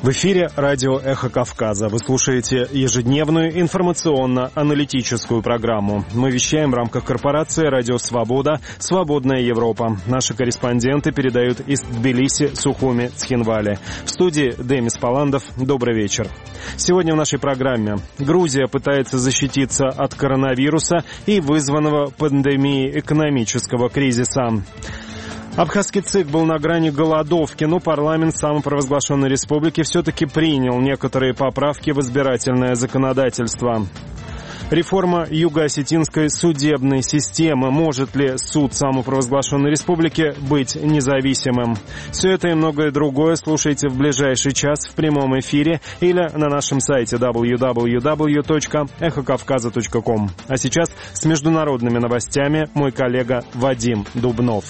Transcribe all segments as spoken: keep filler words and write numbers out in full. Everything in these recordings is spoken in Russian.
В эфире радио «Эхо Кавказа». Вы слушаете ежедневную информационно-аналитическую программу. Мы вещаем в рамках корпорации «Радио Свобода», «Свободная Европа». Наши корреспонденты передают из Тбилиси, Сухуми, Цхинвали. В студии Демис Паландов. Добрый вечер. Сегодня в нашей программе. Грузия пытается защититься от коронавируса и вызванного пандемией экономического кризиса. Абхазский ЦИК был на грани голодовки, но парламент самопровозглашенной республики все-таки принял некоторые поправки в избирательное законодательство. Реформа юго-осетинской судебной системы. Может ли суд самопровозглашенной республики быть независимым? Все это и многое другое слушайте в ближайший час в прямом эфире или на нашем сайте дабл ю дабл ю дабл ю точка эхо кавказа точка ком. А сейчас с международными новостями мой коллега Вадим Дубнов.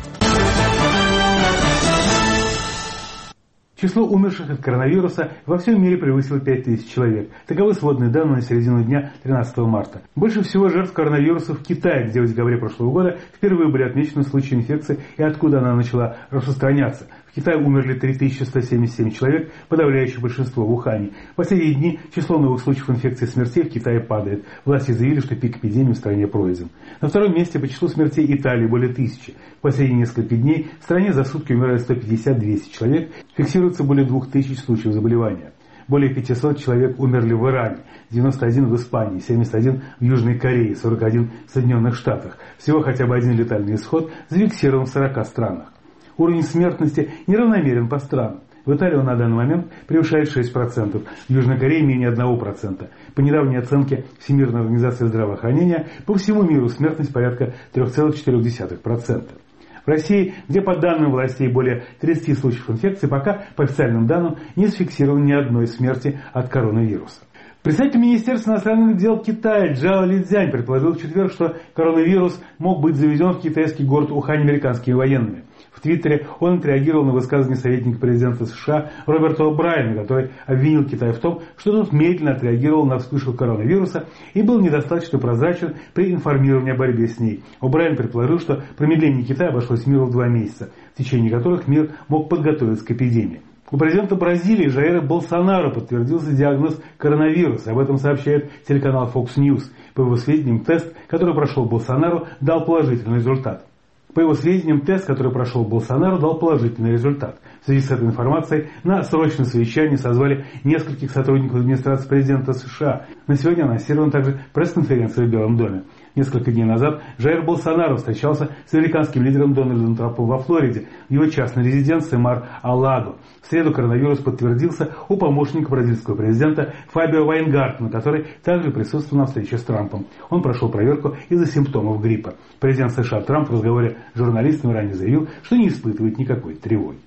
Число умерших от коронавируса во всем мире превысило пять тысяч человек. Таковы сводные данные на середину дня тринадцатого марта. Больше всего жертв коронавируса в Китае, где в декабре прошлого года впервые были отмечены случаи инфекции и откуда она начала распространяться. В Китае умерли три тысячи сто семьдесят семь человек, подавляющее большинство в Ухане. В последние дни число новых случаев инфекции и смертей в Китае падает. Власти заявили, что пик эпидемии в стране пройден. На втором месте по числу смертей Италии более тысячи. В последние несколько дней в стране за сутки умирает сто пятьдесят - двести человек. Фиксируется более двух тысяч случаев заболевания. Более пятисот человек умерли в Иране, девяносто один в Испании, семьдесят один в Южной Корее, сорок один в Соединенных Штатах. Всего хотя бы один летальный исход зафиксирован в сорока странах. Уровень смертности неравномерен по странам. В Италии он на данный момент превышает шесть процентов, в Южной Корее менее одного процента. По недавней оценке Всемирной организации здравоохранения, по всему миру смертность порядка три целых четыре десятых процента. В России, где по данным властей более тридцати случаев инфекции, пока по официальным данным не зафиксировано ни одной смерти от коронавируса. Представитель Министерства иностранных дел Китая Джао Лидзянь предположил в четверг, что коронавирус мог быть завезен в китайский город Ухань американскими военными. В Твиттере он отреагировал на высказывание советника президента США Роберта О'Брайена, который обвинил Китай в том, что тот медленно отреагировал на вспышку коронавируса и был недостаточно прозрачен при информировании о борьбе с ней. О'Брайен предположил, что промедление Китая обошлось миру в два месяца, в течение которых мир мог подготовиться к эпидемии. У президента Бразилии Жаира Болсонару подтвердился диагноз коронавируса. Об этом сообщает телеканал Fox News. По его сведениям, тест, который прошел Болсонару, дал положительный результат. По его сведениям, тест, который прошел Болсонару, дал положительный результат. В связи с этой информацией на срочное совещание созвали нескольких сотрудников администрации президента США. На сегодня анонсирована также пресс-конференция в Белом доме. Несколько дней назад Жаир Болсонару встречался с американским лидером Дональдом Трампом во Флориде, в его частной резиденции Мар-а-Лаго. В среду коронавирус подтвердился у помощника бразильского президента Фабио Вайнгартена, который также присутствовал на встрече с Трампом. Он прошел проверку из-за симптомов гриппа. Президент США Трамп в разговоре с журналистами ранее заявил, что не испытывает никакой тревоги.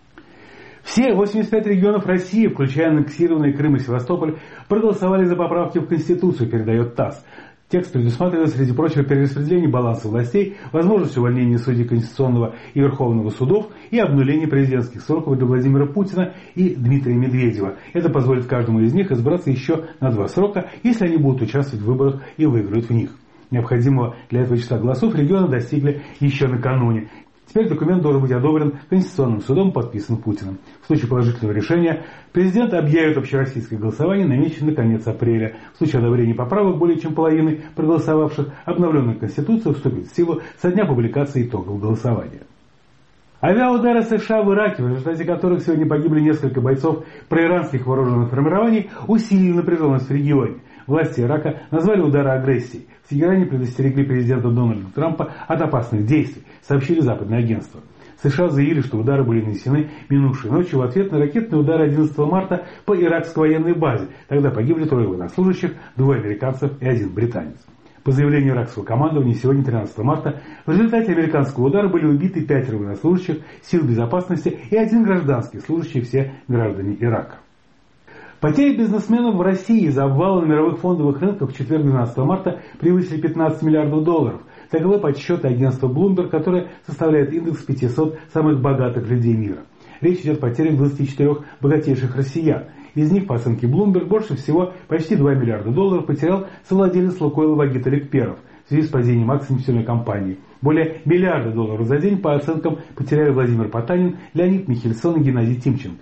Все восемьдесят пять регионов России, включая аннексированные Крым и Севастополь, проголосовали за поправки в Конституцию, передает ТАСС. Текст предусматривает, среди прочего, перераспределение баланса властей, возможность увольнения судей Конституционного и Верховного судов и обнуление президентских сроков для Владимира Путина и Дмитрия Медведева. Это позволит каждому из них избраться еще на два срока, если они будут участвовать в выборах и выиграют в них. Необходимого для этого числа голосов регионы достигли еще накануне. Теперь документ должен быть одобрен Конституционным судом и подписан Путиным. В случае положительного решения президент объявит общероссийское голосование, намеченное на конец апреля. В случае одобрения поправок более чем половины проголосовавших, обновленная Конституция вступит в силу со дня публикации итогов голосования. Авиаудары США в Ираке, в результате которых сегодня погибли несколько бойцов проиранских вооруженных формирований, усилили напряженность в регионе. Власти Ирака назвали удары агрессией. В Тегеране предостерегли президента Дональда Трампа от опасных действий, сообщили западные агентства. США заявили, что удары были нанесены минувшей ночью в ответ на ракетные удары одиннадцатого марта по иракской военной базе. Тогда погибли трое военнослужащих, двое американцев и один британец. По заявлению иракского командования, сегодня, тринадцатого марта, в результате американского удара были убиты пятеро военнослужащих сил безопасности и один гражданский, служащий, все граждане Ирака. Потери бизнесменов в России из-за обвала на мировых фондовых рынках в четверг, двенадцатого марта, превысили пятнадцать миллиардов долларов. Таковы подсчеты агентства Bloomberg, которое составляет индекс пятисот самых богатых людей мира. Речь идет о потерях двадцати четырёх богатейших россиян. Из них, по оценке Bloomberg, больше всего, почти два миллиарда долларов, потерял совладелец Лукойла Вагит Аликперов в связи с падением акций нефтяной компании. Более миллиарда долларов за день, по оценкам, потеряли Владимир Потанин, Леонид Михельсон и Геннадий Тимченко.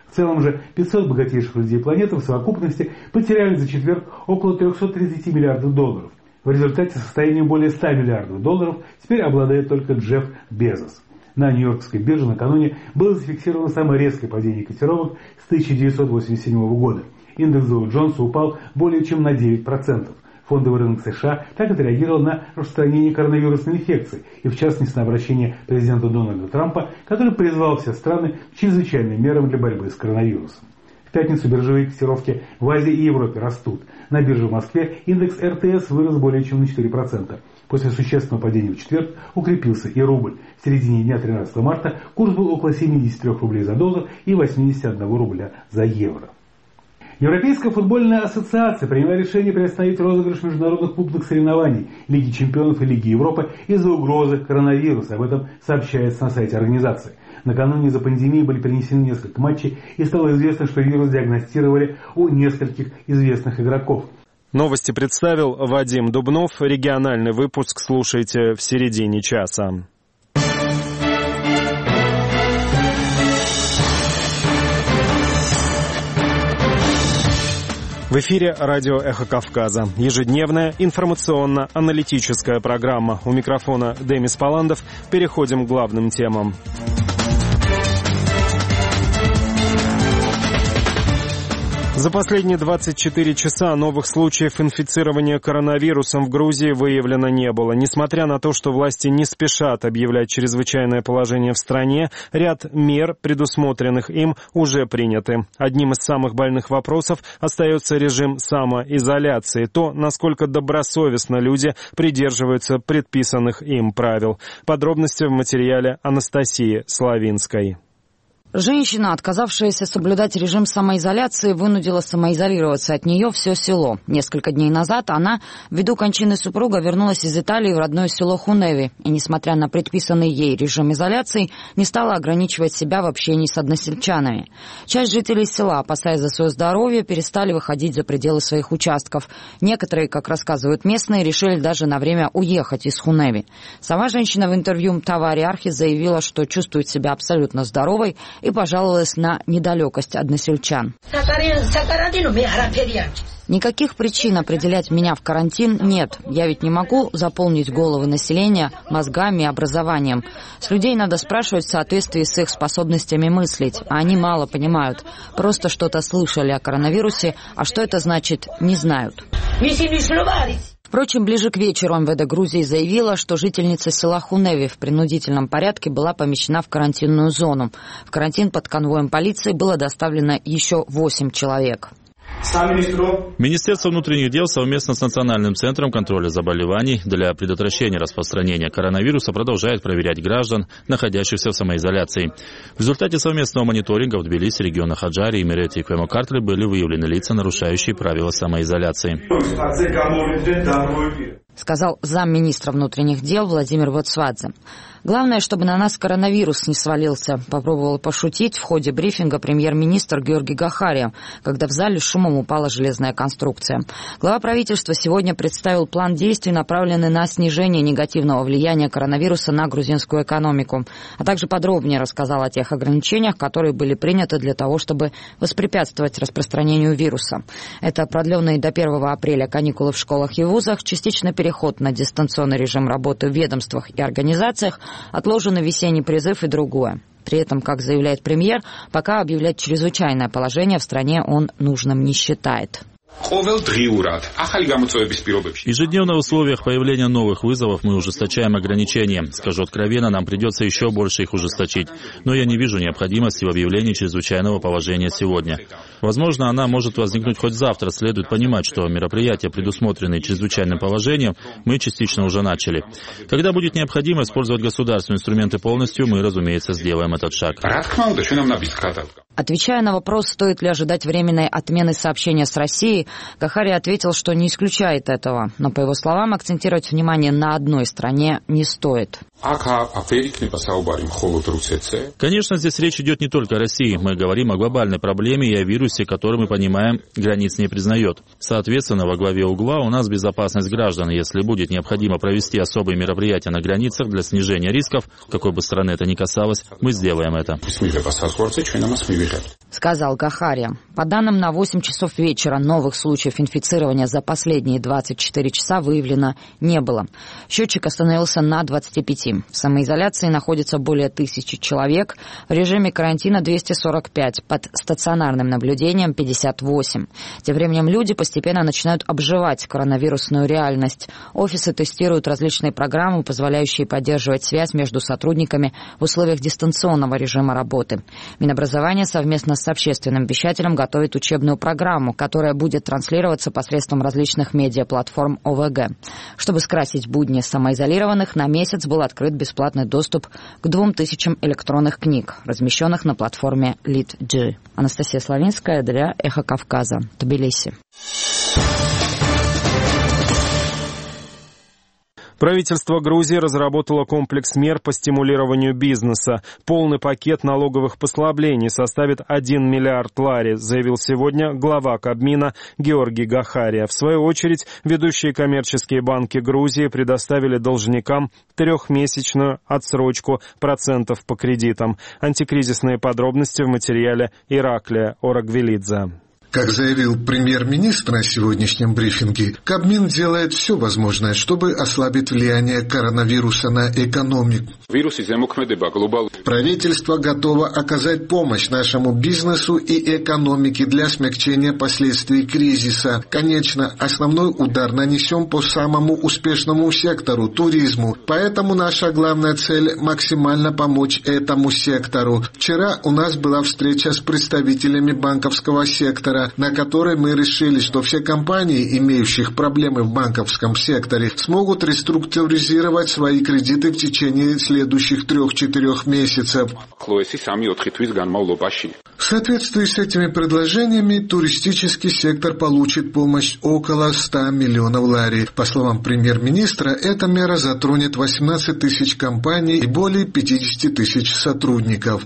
В целом же пятьсот богатейших людей планеты в совокупности потеряли за четверг около триста тридцать миллиардов долларов. В результате состояние более ста миллиардов долларов теперь обладает только Джефф Безос. На Нью-Йоркской бирже накануне было зафиксировано самое резкое падение котировок с тысяча девятьсот восемьдесят седьмого года. Индекс Доу Джонса упал более чем на девять процентов. Фондовый рынок США так отреагировал на распространение коронавирусной инфекции и, в частности, на обращение президента Дональда Трампа, который призвал все страны к чрезвычайным мерам для борьбы с коронавирусом. В пятницу биржевые котировки в Азии и Европе растут. На бирже в Москве индекс эр тэ эс вырос более чем на четыре процента. После существенного падения в четверг укрепился и рубль. В середине дня тринадцатого марта курс был около семидесяти трёх рублей за доллар и восьмидесяти одного рубля за евро. Европейская футбольная ассоциация приняла решение приостановить розыгрыш международных клубных соревнований Лиги чемпионов и Лиги Европы из-за угрозы коронавируса. Об этом сообщается на сайте организации. Накануне из-за пандемии были перенесены несколько матчей, и стало известно, что вирус диагностировали у нескольких известных игроков. Новости представил Вадим Дубнов. Региональный выпуск слушайте в середине часа. В эфире радио «Эхо Кавказа». Ежедневная информационно-аналитическая программа. У микрофона Демис Паландов. Переходим к главным темам. За последние двадцать четыре часа новых случаев инфицирования коронавирусом в Грузии выявлено не было. Несмотря на то, что власти не спешат объявлять чрезвычайное положение в стране, ряд мер, предусмотренных им, уже приняты. Одним из самых больных вопросов остается режим самоизоляции, то, насколько добросовестно люди придерживаются предписанных им правил. Подробности в материале Анастасии Славинской. Женщина, отказавшаяся соблюдать режим самоизоляции, вынудила самоизолироваться от нее все село. Несколько дней назад она, ввиду кончины супруга, вернулась из Италии в родное село Хуневи и, несмотря на предписанный ей режим изоляции, не стала ограничивать себя в общении с односельчанами. Часть жителей села, опасаясь за свое здоровье, перестали выходить за пределы своих участков. Некоторые, как рассказывают местные, решили даже на время уехать из Хуневи. Сама женщина в интервью МТАВА Ариархи заявила, что чувствует себя абсолютно здоровой, и пожаловалась на недалекость односельчан. Никаких причин определять меня в карантин нет. Я ведь не могу заполнить головы населения мозгами и образованием. С людей надо спрашивать в соответствии с их способностями мыслить, а они мало понимают. Просто что-то слышали о коронавирусе, а что это значит, не знают. Впрочем, ближе к вечеру МВД Грузии заявила, что жительница села Хуневи в принудительном порядке была помещена в карантинную зону. В карантин под конвоем полиции было доставлено еще восемь человек. Министерство внутренних дел совместно с Национальным центром контроля заболеваний для предотвращения распространения коронавируса продолжает проверять граждан, находящихся в самоизоляции. В результате совместного мониторинга в Тбилиси, регионах Аджари, Имерети и Квемокартле были выявлены лица, нарушающие правила самоизоляции. Сказал замминистра внутренних дел Владимир Воцвадзе. Главное, чтобы на нас коронавирус не свалился, попробовал пошутить в ходе брифинга премьер-министр Георгий Гахария, когда в зале шумом упала железная конструкция. Глава правительства сегодня представил план действий, направленный на снижение негативного влияния коронавируса на грузинскую экономику, а также подробнее рассказал о тех ограничениях, которые были приняты для того, чтобы воспрепятствовать распространению вируса. Это продленные до первого апреля каникулы в школах и вузах, частичный переход на дистанционный режим работы в ведомствах и организациях, отложенный весенний призыв и другое. При этом, как заявляет премьер, пока объявлять чрезвычайное положение в стране он нужным не считает. Ежедневно в условиях появления новых вызовов мы ужесточаем ограничения. Скажу откровенно, нам придется еще больше их ужесточить. Но я не вижу необходимости в объявлении чрезвычайного положения сегодня. Возможно, она может возникнуть хоть завтра. Следует понимать, что мероприятия, предусмотренные чрезвычайным положением, мы частично уже начали. Когда будет необходимо использовать государственные инструменты полностью, мы, разумеется, сделаем этот шаг. Отвечая на вопрос, стоит ли ожидать временной отмены сообщения с Россией, Гахария ответил, что не исключает этого. Но, по его словам, акцентировать внимание на одной стране не стоит. Конечно, здесь речь идет не только о России. Мы говорим о глобальной проблеме и о вирусе, который, мы понимаем, границ не признает. Соответственно, во главе угла у нас безопасность граждан. Если будет необходимо провести особые мероприятия на границах для снижения рисков, какой бы страны это ни касалось, мы сделаем это. сказал Гахария. По данным на восемь часов вечера, новых случаев инфицирования за последние двадцать четыре часа выявлено не было. Счетчик остановился на двадцати пяти. В самоизоляции находится более тысячи человек, в режиме карантина двести сорок пять, под стационарным наблюдением пятьдесят восемь. Тем временем люди постепенно начинают обживать коронавирусную реальность. Офисы тестируют различные программы, позволяющие поддерживать связь между сотрудниками в условиях дистанционного режима работы. Минобразование совместно с общественным вещателем готовит учебную программу, которая будет транслироваться посредством различных медиаплатформ О В Г. Чтобы скрасить будни самоизолированных, на месяц был открыт бесплатный доступ к двум тысячам электронных книг, размещенных на платформе Литджи. Анастасия Славинская для Эхо Кавказа, Тбилиси. Правительство Грузии разработало комплекс мер по стимулированию бизнеса. Полный пакет налоговых послаблений составит один миллиард лари, заявил сегодня глава Кабмина Георгий Гахария. В свою очередь, ведущие коммерческие банки Грузии предоставили должникам трехмесячную отсрочку процентов по кредитам. Антикризисные подробности в материале Ираклия Орагвелидзе. Как заявил премьер-министр на сегодняшнем брифинге, Кабмин делает все возможное, чтобы ослабить влияние коронавируса на экономику. Правительство готово оказать помощь нашему бизнесу и экономике для смягчения последствий кризиса. Конечно, основной удар нанесем по самому успешному сектору – туризму. Поэтому наша главная цель – максимально помочь этому сектору. Вчера у нас была встреча с представителями банковского сектора, на которой мы решили, что все компании, имеющих проблемы в банковском секторе, смогут реструктуризировать свои кредиты в течение следующих трех-четырех месяцев. В соответствии с этими предложениями, туристический сектор получит помощь около ста миллионов лари. По словам премьер-министра, эта мера затронет восемнадцать тысяч компаний и более пятьдесят тысяч сотрудников.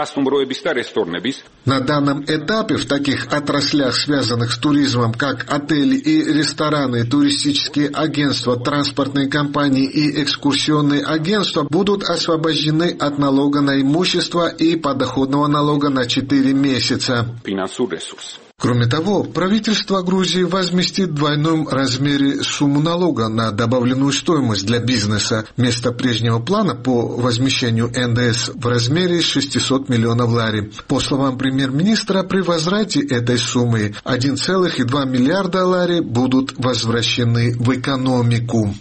На данном этапе в таких отраслях, связанных с туризмом, как отели и рестораны, туристические агентства, транспортные компании и экскурсионные агентства, будут освобождены от налога на имущество и подоходного налога на четыре месяца. Кроме того, правительство Грузии возместит в двойном размере сумму налога на добавленную стоимость для бизнеса. Вместо прежнего плана по возмещению эн дэ эс в размере шестисот миллионов лари. По словам премьер-министра, при возврате этой суммы один целых два десятых миллиарда лари будут возвращены в экономику.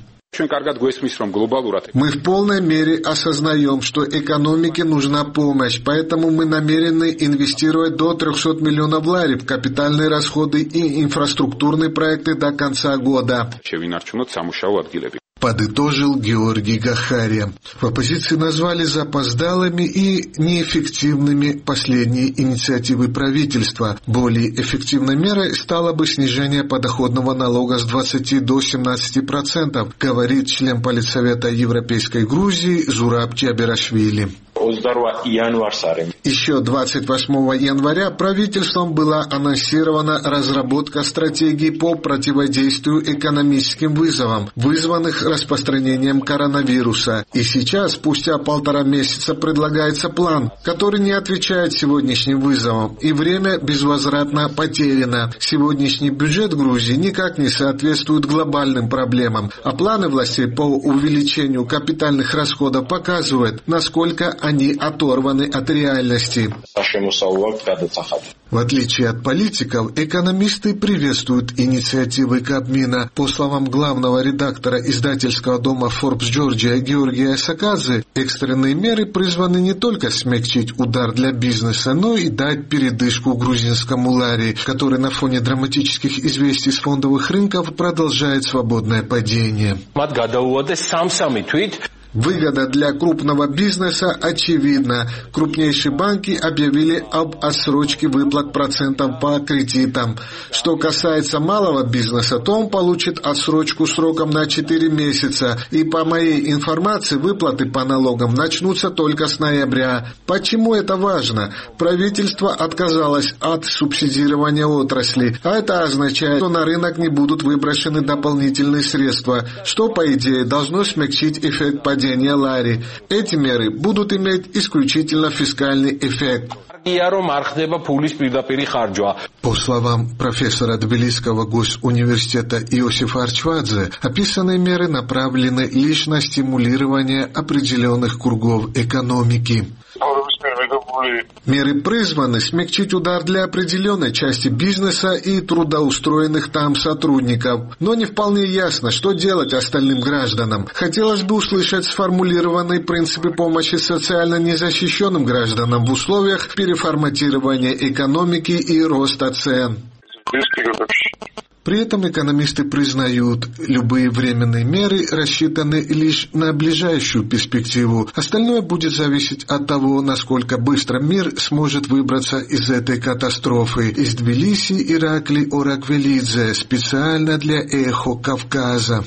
Мы в полной мере осознаем, что экономике нужна помощь, поэтому мы намерены инвестировать до трехсот миллионов лари в капитальные расходы и инфраструктурные проекты до конца года. Подытожил Георгий Гахария. В оппозиции назвали запоздалыми и неэффективными последние инициативы правительства. Более эффективной мерой стало бы снижение подоходного налога с двадцати до семнадцати процентов, говорит член Политсовета Европейской Грузии Зураб Чаберашвили. Еще двадцать восьмого января правительством была анонсирована разработка стратегии по противодействию экономическим вызовам, вызванных распространением коронавируса. И сейчас, спустя полтора месяца, предлагается план, который не отвечает сегодняшним вызовам, и время безвозвратно потеряно. Сегодняшний бюджет Грузии никак не соответствует глобальным проблемам, а планы властей по увеличению капитальных расходов показывают, насколько они оторваны от реальности. В отличие от политиков, экономисты приветствуют инициативы Кабмина. По словам главного редактора издательского дома Forbes Georgia Георгия Сакадзе, экстренные меры призваны не только смягчить удар для бизнеса, но и дать передышку грузинскому лари, который на фоне драматических известий с фондовых рынков продолжает свободное падение. Выгода для крупного бизнеса очевидна. Крупнейшие банки объявили об отсрочке выплат процентов по кредитам. Что касается малого бизнеса, то он получит отсрочку сроком на четыре месяца. И по моей информации, выплаты по налогам начнутся только с ноября. Почему это важно? Правительство отказалось от субсидирования отрасли, а это означает, что на рынок не будут выброшены дополнительные средства, что, по идее, должно смягчить эффект падения лари. Эти меры будут иметь исключительно фискальный эффект. По словам профессора Тбилисского госуниверситета Иосифа Арчвадзе, описанные меры направлены лишь на стимулирование определенных кругов экономики. Меры призваны смягчить удар для определенной части бизнеса и трудоустроенных там сотрудников, но не вполне ясно, что делать остальным гражданам. Хотелось бы услышать сформулированные принципы помощи социально незащищенным гражданам в условиях переформатирования экономики и роста цен. При этом экономисты признают, любые временные меры рассчитаны лишь на ближайшую перспективу. Остальное будет зависеть от того, насколько быстро мир сможет выбраться из этой катастрофы. Из Тбилиси Ираклий Ораквелидзе, специально для «Эхо Кавказа».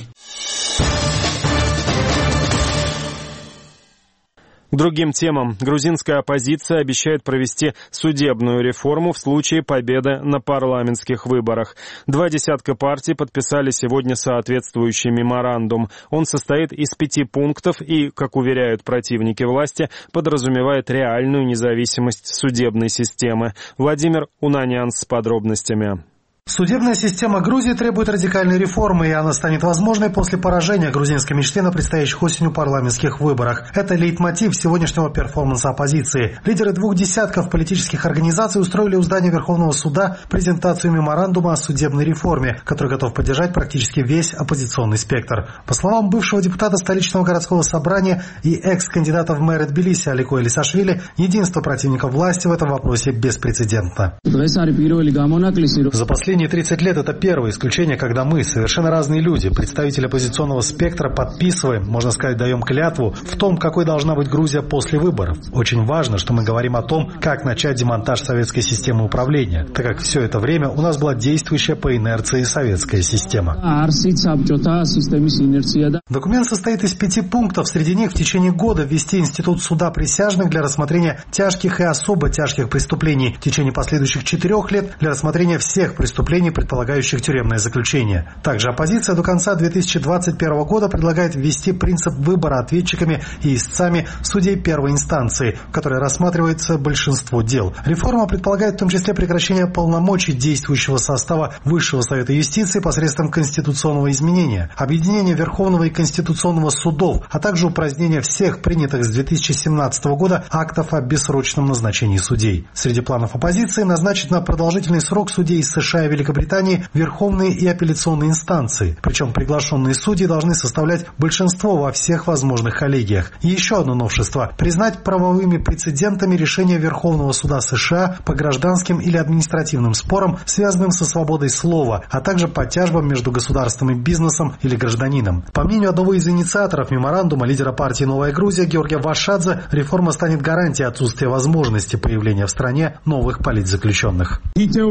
К другим темам. Грузинская оппозиция обещает провести судебную реформу в случае победы на парламентских выборах. Два десятка партий подписали сегодня соответствующий меморандум. Он состоит из пяти пунктов и, как уверяют противники власти, подразумевает реальную независимость судебной системы. Владимир Унанян с подробностями. Судебная система Грузии требует радикальной реформы, и она станет возможной после поражения грузинской мечты на предстоящих осенью парламентских выборах. Это лейтмотив сегодняшнего перформанса оппозиции. Лидеры двух десятков политических организаций устроили у здания Верховного суда презентацию меморандума о судебной реформе, который готов поддержать практически весь оппозиционный спектр. По словам бывшего депутата столичного городского собрания и экс-кандидата в мэры Тбилиси Алико Элисашвили, единство противников власти в этом вопросе беспрецедентно. За последние тридцать лет это первое исключение, когда мы, совершенно разные люди, представители оппозиционного спектра, подписываем, можно сказать, даем клятву в том, какой должна быть Грузия после выборов. Очень важно, что мы говорим о том, как начать демонтаж советской системы управления, так как все это время у нас была действующая по инерции советская система. Документ состоит из пяти пунктов. Среди них в течение года ввести институт суда присяжных для рассмотрения тяжких и особо тяжких преступлений. В течение последующих четырех лет для рассмотрения всех преступлений, предполагающих тюремное заключение. Также оппозиция до конца две тысячи двадцать первого года предлагает ввести принцип выбора ответчиками и истцами судей первой инстанции, в которой рассматривается большинство дел. Реформа предполагает в том числе прекращение полномочий действующего состава Высшего совета юстиции посредством конституционного изменения, объединение Верховного и Конституционного судов, а также упразднение всех принятых с две тысячи семнадцатого года актов о бессрочном назначении судей. Среди планов оппозиции назначить на продолжительный срок судей из США и Великобритании верховные и апелляционные инстанции. Причем приглашенные судьи должны составлять большинство во всех возможных коллегиях. И еще одно новшество – признать правовыми прецедентами решения Верховного суда США по гражданским или административным спорам, связанным со свободой слова, а также по тяжбам между государством и бизнесом или гражданином. По мнению одного из инициаторов меморандума, лидера партии «Новая Грузия» Георгия Вашадзе, реформа станет гарантией отсутствия возможности появления в стране новых политзаключенных.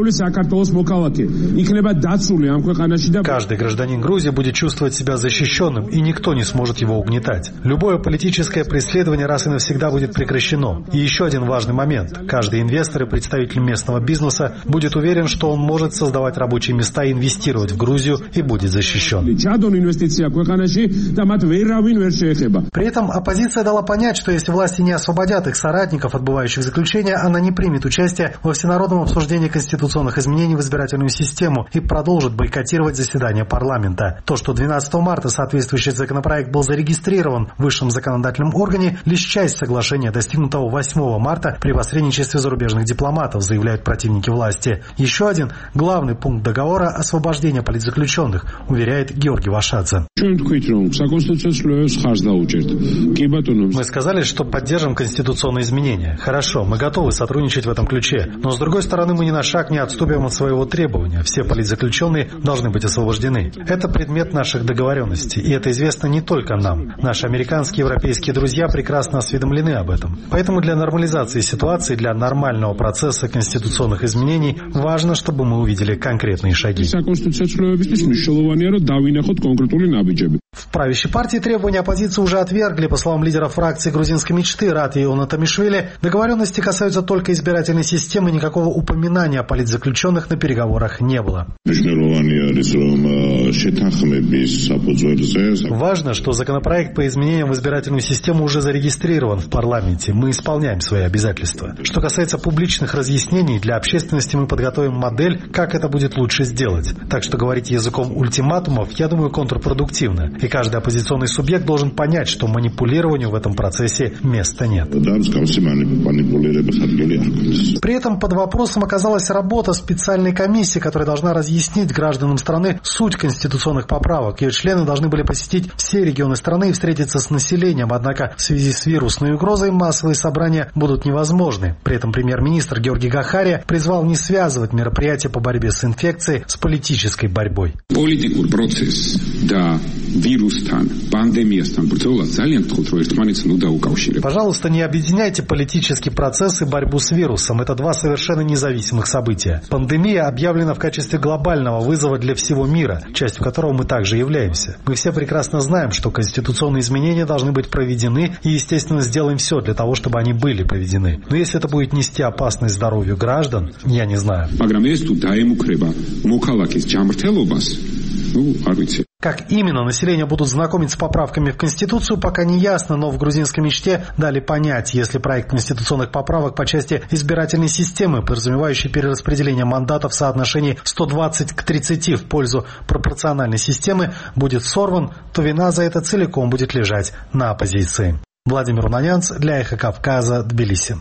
Каждый гражданин Грузии будет чувствовать себя защищенным, и никто не сможет его угнетать. Любое политическое преследование раз и навсегда будет прекращено. И еще один важный момент. Каждый инвестор и представитель местного бизнеса будет уверен, что он может создавать рабочие места и инвестировать в Грузию и будет защищен. При этом оппозиция дала понять, что если власти не освободят их соратников, отбывающих заключение, она не примет участие во всенародном обсуждении конституционных изменений в избирательную систему и продолжит бойкотировать заседание парламента. То, что двенадцатого марта соответствующий законопроект был зарегистрирован в высшем законодательном органе, лишь часть соглашения, достигнутого восьмого марта при посредничестве зарубежных дипломатов, заявляют противники власти. Еще один главный пункт договора – освобождение политзаключенных, уверяет Георгий Вашадзе. Мы сказали, что поддержим конституционные изменения. Хорошо, мы готовы сотрудничать в этом ключе. Но с другой стороны, мы ни на шаг не отступим от своего требования. Все политзаключенные должны быть освобождены. Это предмет наших договоренностей. И это известно не только нам. Наши американские и европейские друзья прекрасно осведомлены об этом. Поэтому для нормализации ситуации, для нормального процесса конституционных изменений важно, чтобы мы увидели конкретные шаги. В правящей партии требования оппозиции уже отвергли. По словам лидера фракции грузинской мечты Рати Онатамишвили, договоренности касаются только избирательной системы, никакого упоминания о политзаключенных на переговорах переговорах не было. Важно, что законопроект по изменениям в избирательную систему уже зарегистрирован в парламенте. Мы исполняем свои обязательства. Что касается публичных разъяснений, для общественности мы подготовим модель, как это будет лучше сделать. Так что говорить языком ультиматумов, я думаю, контрпродуктивно. И каждый оппозиционный субъект должен понять, что манипулированию в этом процессе места нет. При этом под вопросом оказалась работа специальной комиссии, которая должна разъяснить гражданам страны суть конституционных поправок. Ее члены должны были посетить все регионы страны и встретиться с населением, однако в связи с вирусной угрозой массовые собрания будут невозможны. При этом премьер-министр Георги Гахария призвал не связывать мероприятия по борьбе с инфекцией с политической борьбой. Политикур процесс, да, вирустан, пандемиястан, Пожалуйста, не объединяйте политический процесс и борьбу с вирусом. Это два совершенно независимых события. Пандемия объявлена в качестве глобального вызова для всего мира, частью которого мы также являемся. Мы все прекрасно знаем, что конституционные изменения должны быть проведены, и, естественно, сделаем все для того, чтобы они были проведены. Но если это будет нести опасность здоровью граждан, я не знаю. Как именно население будут знакомить с поправками в Конституцию, пока не ясно, но в грузинской мечте дали понять, если проект конституционных поправок по части избирательной системы, подразумевающий перераспределение мандатов в соотношении сто двадцать к тридцати в пользу пропорциональной системы, будет сорван, то вина за это целиком будет лежать на оппозиции. Владимир Унанянц для Эхо Кавказа, Тбилиси.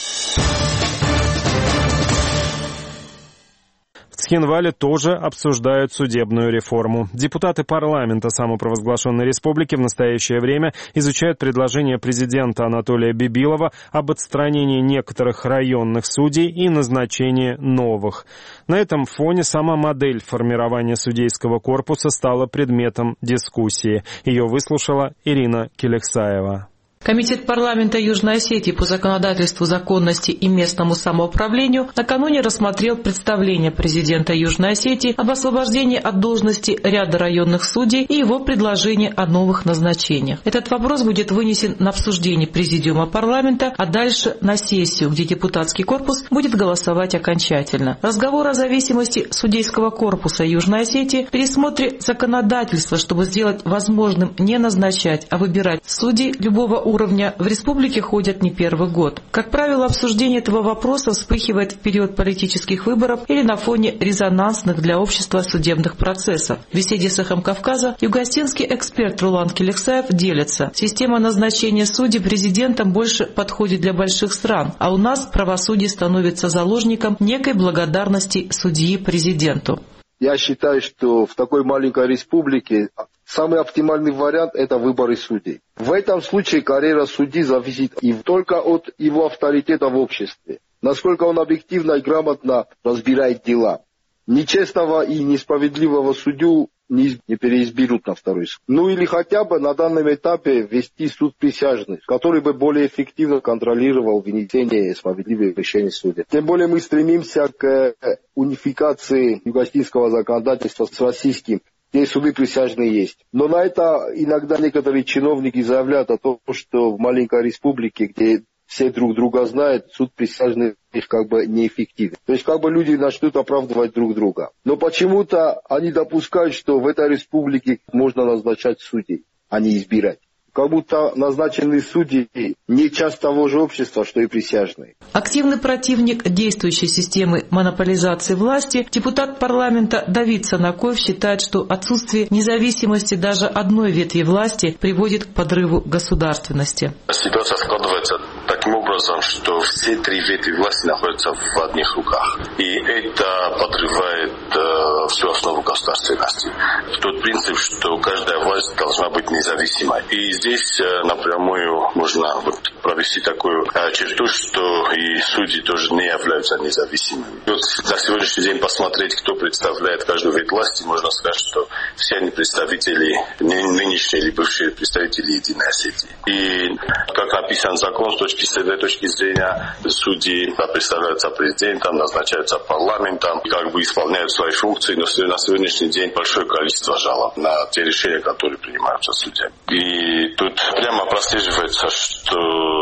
В Цхинвале тоже обсуждают судебную реформу. Депутаты парламента самопровозглашенной республики в настоящее время изучают предложение президента Анатолия Бибилова об отстранении некоторых районных судей и назначении новых. На этом фоне сама модель формирования судейского корпуса стала предметом дискуссии. Ее выслушала Ирина Келексаева. Комитет парламента Южной Осетии по законодательству, законности и местному самоуправлению накануне рассмотрел представление президента Южной Осетии об освобождении от должности ряда районных судей и его предложение о новых назначениях. Этот вопрос будет вынесен на обсуждение президиума парламента, а дальше на сессию, где депутатский корпус будет голосовать окончательно. Разговор о зависимости судейского корпуса Южной Осетии, пересмотре законодательства, чтобы сделать возможным не назначать, а выбирать судей любого уровня, в республике ходят не первый год. Как правило, обсуждение этого вопроса вспыхивает в период политических выборов или на фоне резонансных для общества судебных процессов. В беседе с Эхом Кавказа югосинский эксперт Рулан Келексаев делится. Система назначения судей президентом больше подходит для больших стран, а у нас правосудие становится заложником некой благодарности судьи президенту. Я считаю, что в такой маленькой республике самый оптимальный вариант – это выборы судей. В этом случае карьера судьи зависит и только от его авторитета в обществе. Насколько он объективно и грамотно разбирает дела. Нечестного и несправедливого судью не переизберут на второй суд. Ну или хотя бы на данном этапе ввести суд присяжных, который бы более эффективно контролировал вынесение справедливых решений судей. Тем более мы стремимся к унификации югославского законодательства с российским, где суды присяжные есть. Но на это иногда некоторые чиновники заявляют о том, что в маленькой республике, где все друг друга знают, суд присяжных как бы неэффективен. То есть как бы люди начнут оправдывать друг друга. Но почему-то они допускают, что в этой республике можно назначать судей, а не избирать. Как будто назначенные судьи не часть того же общества, что и присяжные. Активный противник действующей системы монополизации власти, депутат парламента Давид Санакоев считает, что отсутствие независимости даже одной ветви власти приводит к подрыву государственности. Ситуация складывается таким образом, что все три ветви власти находятся в одних руках. И это подрывает э, всю основу государственности. Тот принцип, что каждая власть должна быть независимой. И здесь э, напрямую можно вот провести такую э, черту, что и судьи тоже не являются независимыми. Вот за сегодняшний день посмотреть, кто представляет каждую ветвь власти, можно сказать, что все они представители, нынешние или бывшие представители Единой Осетии. И как написан закон, с точки, с этой точки зрения, судьи представляются президентом, назначаются парламентом, как бы исполняют свои функции, но на сегодняшний день большое количество жалоб на те решения, которые принимаются судьями. И тут прямо прослеживается, что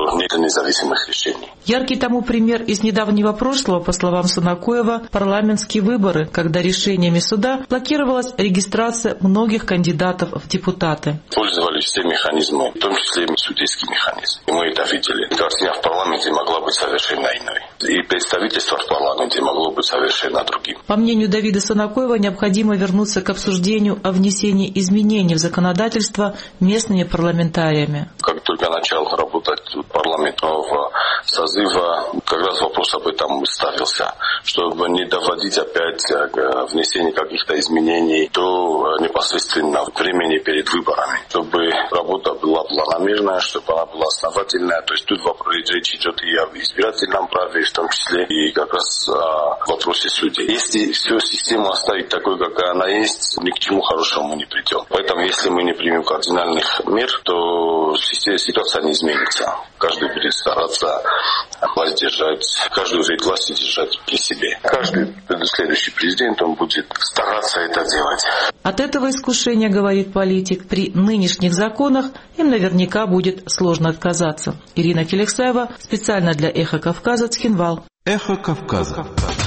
что нет независимых решений. Яркий тому пример из недавнего прошлого, по словам Сунакоева, парламентские выборы, когда решениями суда блокировалась регистрация многих кандидатов в депутаты. Пользовались все механизмы, в том числе и судейский механизм. И мы это видели. Картина в парламенте могла быть совершенно иной. И представительство в парламенте могло быть совершенно другим. По мнению Давида Сунакоева, необходимо вернуться к обсуждению о внесении изменений в законодательство местными парламентариями. Как только начал работать парламент нового созыва, как раз вопрос об этом ставился, чтобы не доводить опять к внесению каких-то изменений до непосредственно времени перед выборами, чтобы работа была планомерная, чтобы она была основательная. То есть тут речь идет и об избирательном праве, в том числе и как раз о вопросе судей. Если всю систему оставить такой, какая она есть, ни к чему хорошему мы не придем. Поэтому, если мы не примем кардинальных мер, то ситуация не изменится. Каждый будет стараться власть держать, каждый вид власти держать при себе. Каждый следующий президент, он будет стараться это делать. От этого искушения, говорит политик, при нынешних законах им наверняка будет сложно отказаться. Ирина Келексаева, специально для «Эхо Кавказа», Цхинвал. «Эхо Кавказа».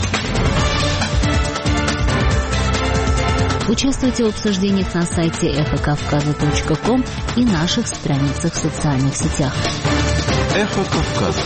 Участвуйте в обсуждениях на сайте эхо кавказа точка ком и наших страницах в социальных сетях. «Эхо Кавказа».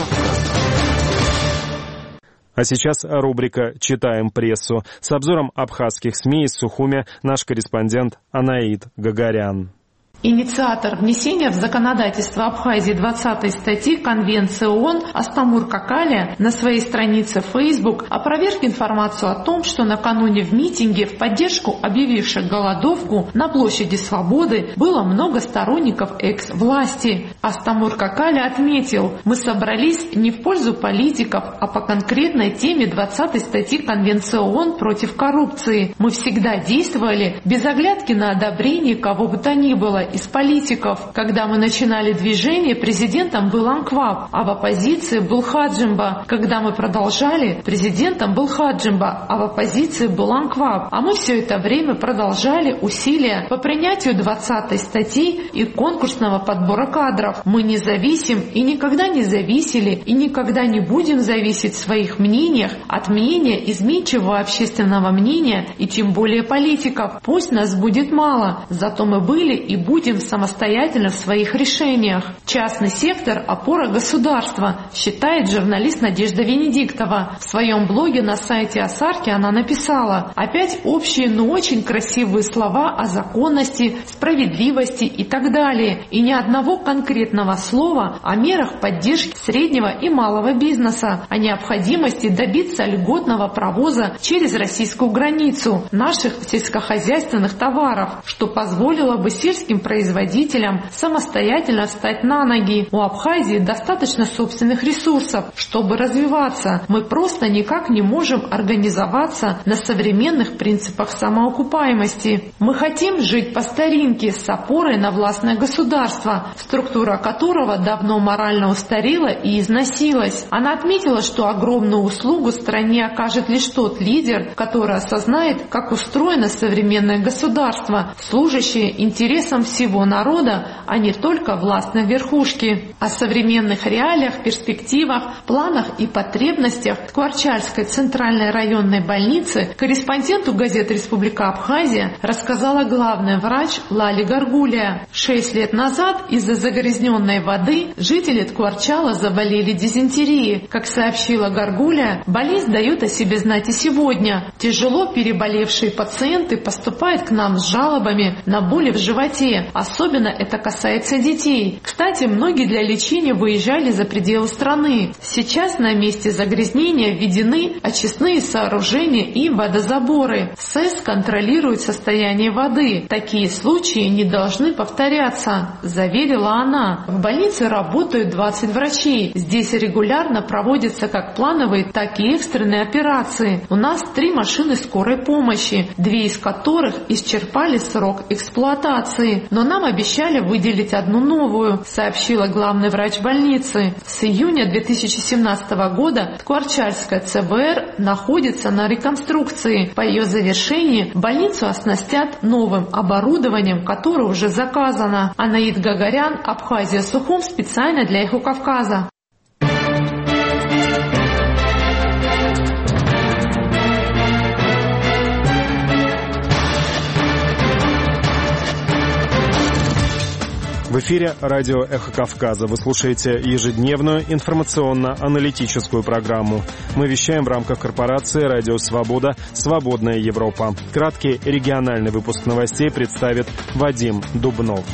А сейчас рубрика «Читаем прессу». С обзором абхазских СМИ из Сухуми наш корреспондент Анаид Гагарян. Инициатор внесения в законодательство Абхазии двадцатой статьи Конвенции ООН Астамур Какаля на своей странице в Facebook опроверг информацию о том, что накануне в митинге в поддержку объявивших голодовку на площади Свободы было много сторонников экс-власти. Астамур Какаля отметил: мы собрались не в пользу политиков, а по конкретной теме двадцатой статьи Конвенции ООН против коррупции. Мы всегда действовали без оглядки на одобрение кого бы то ни было из политиков. Когда мы начинали движение, президентом был Анкваб, а в оппозиции был Хаджимба. Когда мы продолжали, президентом был Хаджимба, а в оппозиции был Анкваб. А мы все это время продолжали усилия по принятию двадцатой статьи и конкурсного подбора кадров. Мы не зависим и никогда не зависели и никогда не будем зависеть в своих мнениях от мнения изменчивого общественного мнения и тем более политиков. Пусть нас будет мало, зато мы были и будем самостоятельно в своих решениях. Частный сектор – опора государства, считает журналист Надежда Венедиктова. В своем блоге на сайте Асарки она написала: опять общие, но очень красивые слова о законности, справедливости и так далее, и ни одного конкретного слова о мерах поддержки среднего и малого бизнеса, о необходимости добиться льготного провоза через российскую границу наших сельскохозяйственных товаров, что позволило бы сельским производителям самостоятельно встать на ноги. У Абхазии достаточно собственных ресурсов, чтобы развиваться. Мы просто никак не можем организоваться на современных принципах самоокупаемости. Мы хотим жить по старинке с опорой на властное государство, структура которого давно морально устарела и износилась. Она отметила, что огромную услугу стране окажет лишь тот лидер, который осознает, как устроено современное государство, служащее интересам всего народа, а не только властной верхушки. О современных реалиях, перспективах, планах и потребностях Скворчальской центральной районной больницы корреспонденту газеты «Республика Абхазия» рассказала главный врач Лали Гаргулия. Шесть лет назад из-за загрязненной воды жители Ткварчала заболели дизентерией. Как сообщила Гаргулия, болезнь дает о себе знать и сегодня. Тяжело переболевшие пациенты поступают к нам с жалобами на боли в животе. Особенно это касается детей. Кстати, многие для лечения выезжали за пределы страны. Сейчас на месте загрязнения введены очистные сооружения и водозаборы. СЭС контролирует состояние воды. Такие случаи не должны повторяться, заверила она. В больнице работают двадцать врачей. Здесь регулярно проводятся как плановые, так и экстренные операции. У нас три машины скорой помощи, две из которых исчерпали срок эксплуатации. но нам обещали выделить одну новую, сообщила главный врач больницы. С июня две тысячи семнадцатого года Ткварчальская ЦБР находится на реконструкции. По ее завершении больницу оснастят новым оборудованием, которое уже заказано. Анаид Гагарян, Абхазия, Сухум, специально для Эхо Кавказа. В эфире радио «Эхо Кавказа». Вы слушаете ежедневную информационно-аналитическую программу. Мы вещаем в рамках корпорации «Радио Свобода. Свободная Европа». Краткий региональный выпуск новостей представит Вадим Дубнов.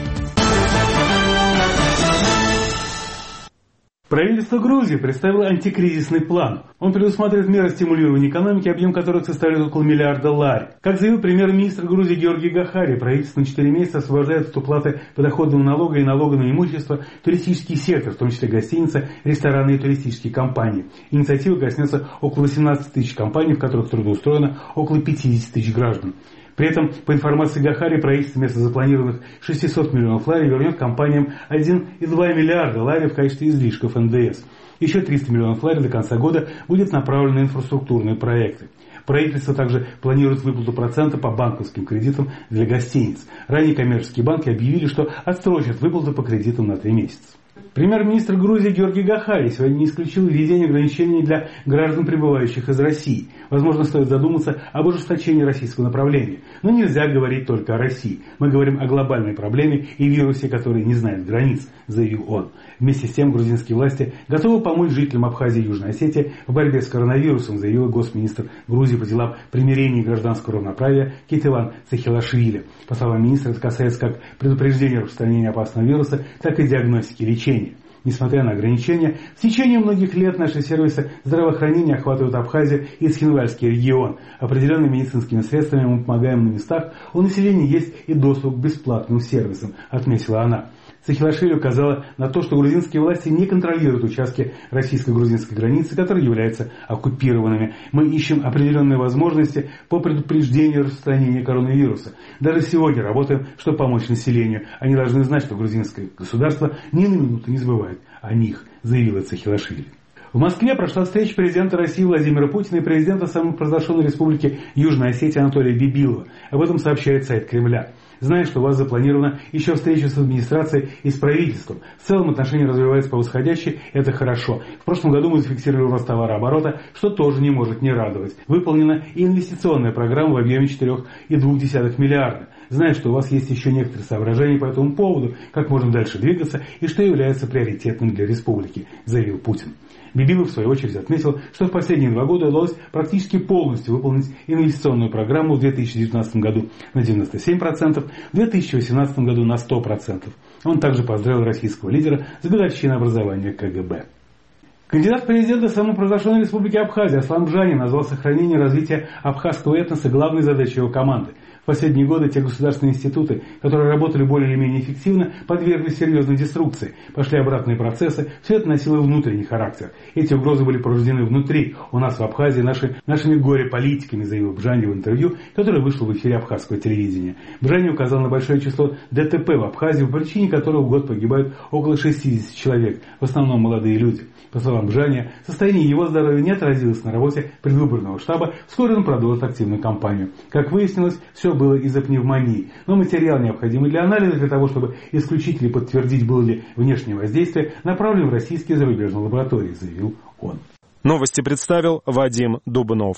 Правительство Грузии представило антикризисный план. Он предусматривает меры стимулирования экономики, объем которых составляет около миллиарда лари. Как заявил премьер-министр Грузии Георгий Гахари, правительство на четыре месяца освобождает от уплаты подоходного налога и налога на имущество туристический сектор, в том числе гостиницы, рестораны и туристические компании. Инициатива коснется около восемнадцати тысяч компаний, в которых трудоустроено около пятидесяти тысяч граждан. При этом, по информации Гахари, правительство вместо запланированных шестисот миллионов лари вернет компаниям один и два миллиарда лари в качестве излишков эн дэ эс. Еще триста миллионов лари до конца года будет направлено на инфраструктурные проекты. Правительство также планирует выплату процента по банковским кредитам для гостиниц. Ранее коммерческие банки объявили, что отсрочат выплату по кредитам на три месяца. Премьер-министр Грузии Георгий Гахари сегодня не исключил введение ограничений для граждан, прибывающих из России. Возможно, стоит задуматься об ужесточении российского направления. Но нельзя говорить только о России. Мы говорим о глобальной проблеме и вирусе, который не знает границ, заявил он. Вместе с тем, грузинские власти готовы помочь жителям Абхазии и Южной Осетии в борьбе с коронавирусом, заявил госминистр Грузии по делам примирения и гражданского равноправия Кетеван Цахилашвили. По словам министра, это касается как предупреждения распространения опасного вируса, так и диагностики и лечения. Несмотря на ограничения, в течение многих лет наши сервисы здравоохранения охватывают Абхазию и Цхинвальский регион. Определенными медицинскими средствами мы помогаем на местах, у населения есть и доступ к бесплатным сервисам, отметила она. Цахилашвили указала на то, что грузинские власти не контролируют участки российско-грузинской границы, которые являются оккупированными. Мы ищем определенные возможности по предупреждению распространения коронавируса. Даже сегодня работаем, чтобы помочь населению. Они должны знать, что грузинское государство ни на минуту не забывает о них, заявила Цахилашвили. В Москве прошла встреча президента России Владимира Путина и президента самопровозглашенной республики Южная Осетия Анатолия Бибилова. Об этом сообщает сайт Кремля. Знаю, что у вас запланирована еще встреча с администрацией и с правительством. В целом отношения развиваются по восходящей, это хорошо. В прошлом году мы зафиксировали рост товарооборота, что тоже не может не радовать. Выполнена и инвестиционная программа в объеме четыре целых две десятых миллиарда. Знаю, что у вас есть еще некоторые соображения по этому поводу, как можно дальше двигаться и что является приоритетным для республики, заявил Путин. Бибилов, в свою очередь, отметил, что в последние два года удалось практически полностью выполнить инвестиционную программу в две тысячи девятнадцатом году на девяносто семь процентов, в две тысячи восемнадцатом году на сто процентов. Он также поздравил российского лидера с годовщиной образования ка гэ бэ. Кандидат в президенты самопровозглашенной республики Абхазия Аслан Бжани назвал сохранение и развитие абхазского этноса главной задачей его команды. В последние годы те государственные институты, которые работали более или менее эффективно, подверглись серьезной деструкции. Пошли обратные процессы, все это носило внутренний характер. Эти угрозы были порождены внутри, у нас в Абхазии, наши, нашими горе-политиками, заявил Бжани в интервью, которое вышло в эфире абхазского телевидения. Бжани указал на большое число дэ тэ пэ в Абхазии, по причине которого в год погибают около шестидесяти человек, в основном молодые люди. По словам Бжани, состояние его здоровья не отразилось на работе предвыборного штаба, вскоре он продолжит активную кампанию. Как выяснилось, все было из-за пневмонии, но материал, необходимый для анализа, для того, чтобы исключить или подтвердить, было ли внешнее воздействие, направлен в российские и зарубежные лаборатории, заявил он. Новости представил Вадим Дубнов.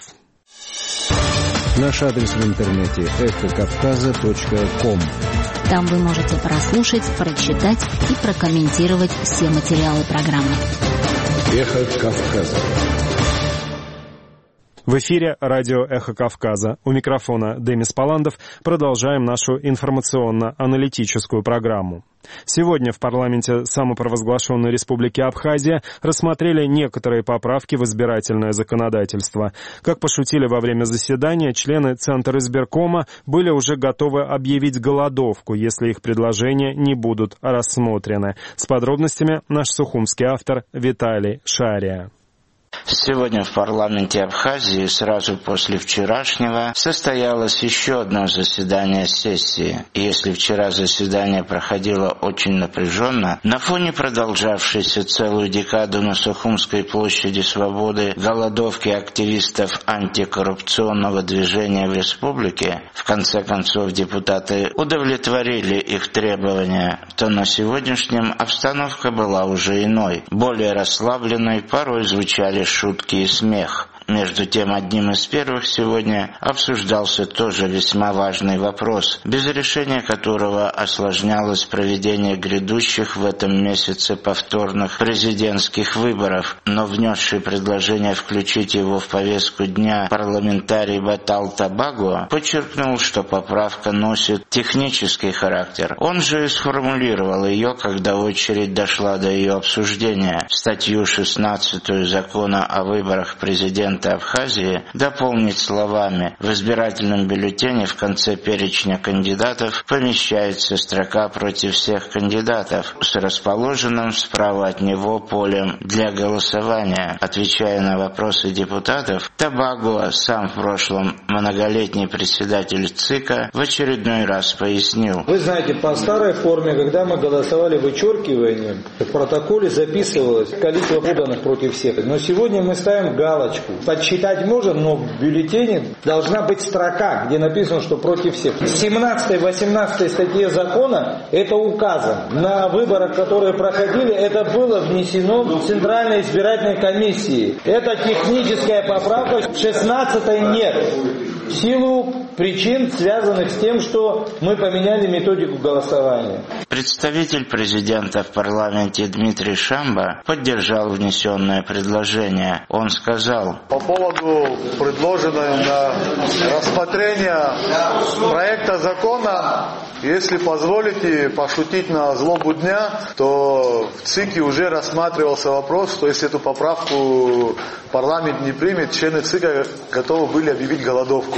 Наш адрес в интернете эхо кавказа точка ком. Там вы можете прослушать, прочитать и прокомментировать все материалы программы. Эхо Кавказа. В эфире радио «Эхо Кавказа». У микрофона Демис Паландов. Продолжаем нашу информационно-аналитическую программу. Сегодня в парламенте самопровозглашенной республики Абхазия рассмотрели некоторые поправки в избирательное законодательство. Как пошутили во время заседания, члены Центризбиркома были уже готовы объявить голодовку, если их предложения не будут рассмотрены. С подробностями наш сухумский автор Виталий Шария. Сегодня в парламенте Абхазии сразу после вчерашнего состоялось еще одно заседание сессии. И если вчера заседание проходило очень напряженно, на фоне продолжавшейся целую декаду на Сухумской площади Свободы голодовки активистов антикоррупционного движения в республике, в конце концов депутаты удовлетворили их требования, то на сегодняшнем обстановка была уже иной, более расслабленной, порой звучали шутки и смех. Между тем, одним из первых сегодня обсуждался тоже весьма важный вопрос, без решения которого осложнялось проведение грядущих в этом месяце повторных президентских выборов, но внесший предложение включить его в повестку дня парламентарий Батал Табаго подчеркнул, что поправка носит технический характер. Он же и сформулировал ее, когда очередь дошла до ее обсуждения. Статью шестнадцатую закона о выборах президента Абхазии дополнить словами: в избирательном бюллетене в конце перечня кандидатов помещается строка против всех кандидатов с расположенным справа от него полем для голосования. Отвечая на вопросы депутатов, Табаго, сам в прошлом многолетний председатель ЦИКа, в очередной раз пояснил: вы знаете, по старой форме, когда мы голосовали вычеркиванием, в протоколе записывалось количество поданных против всех. Но сегодня мы ставим галочку. Подсчитать можем, но в бюллетене должна быть строка, где написано, что против всех. В семнадцатой-восемнадцатой статье закона это указано. На выборах, которые проходили, это было внесено в Центральной избирательной комиссии. Это техническая поправка, в шестнадцатой нет. В силу причин, связанных с тем, что мы поменяли методику голосования. Представитель президента в парламенте Дмитрий Шамба поддержал внесенное предложение. Он сказал: по поводу предложенного на рассмотрение проекта закона, если позволите пошутить на злобу дня, то в ЦИКе уже рассматривался вопрос, что если эту поправку парламент не примет, члены ЦИКа готовы были объявить голодовку.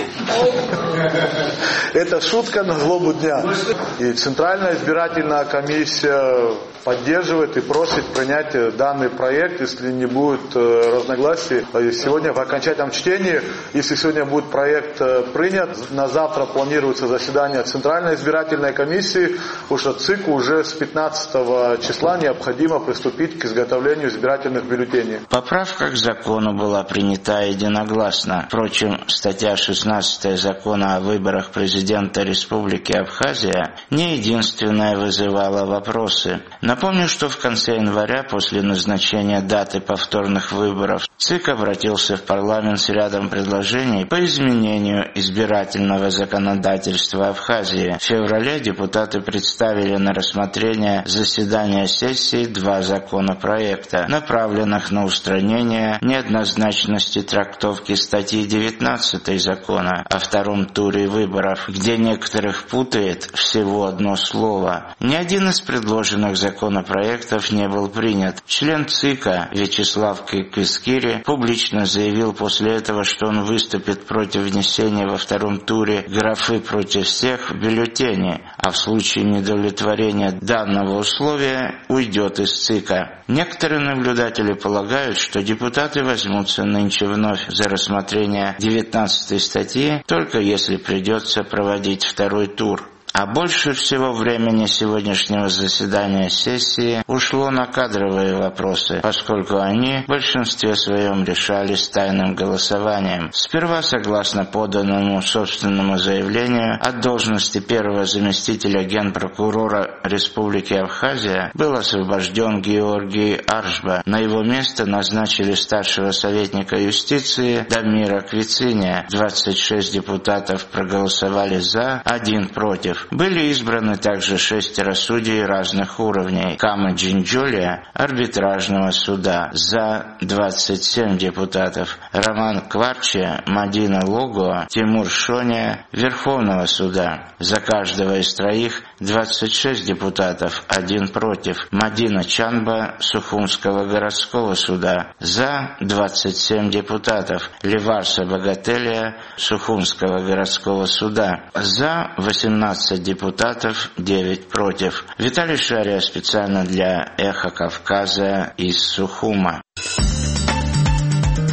Это шутка на злобу дня. И Центральная избирательная комиссия поддерживает и просит принять данный проект, если не будет разногласий. Сегодня в окончательном чтении, если сегодня будет проект принят, на завтра планируется заседание Центральной избирательной комиссии, потому что ЦИКу уже с пятнадцатого числа необходимо приступить к изготовлению избирательных бюллетеней. Поправка к закону была принята единогласно. Впрочем, статья шестнадцатая закона о выборах президента Республики Абхазия не единственная вызывала вопросы. Напомню, что в конце января, после назначения даты повторных выборов, ЦИК обратился в парламент с рядом предложений по изменению избирательного законодательства Абхазии. В феврале депутаты представили на рассмотрение заседания сессии два законопроекта, направленных на устранение неоднозначности трактовки статьи девятнадцатой закона о втором туре выборов, где некоторых путает всего одно слово. Ни один из предложенных законопроектов не был принят. Член ЦИКа Вячеслав Кискири публично заявил после этого, что он выступит против внесения во втором туре графы «против всех» в бюллетене, а в случае недовлетворения данного условия уйдет из ЦИКа. Некоторые наблюдатели полагают, что депутаты возьмутся нынче вновь за рассмотрение девятнадцатой статьи, только если придется проводить второй тур. А больше всего времени сегодняшнего заседания сессии ушло на кадровые вопросы, поскольку они в большинстве своем решались тайным голосованием. Сперва, согласно поданному собственному заявлению, от должности первого заместителя генпрокурора Республики Абхазия был освобожден Георгий Аршба. На его место назначили старшего советника юстиции Дамира Квициния. двадцать шесть депутатов проголосовали за, один против. Были избраны также шестеро судей разных уровней. Кама Джинджолия арбитражного суда, за двадцать семь депутатов. Роман Кварче, Мадина Лого, Тимур Шоня Верховного суда. За каждого из троих двадцать шесть депутатов, один против. Мадина Чанба Сухумского городского суда, за двадцать семь депутатов. Леварса Богателия Сухумского городского суда, за восемнадцать депутатов, девять против. Виталий Шария специально для «Эхо Кавказа» из Сухума.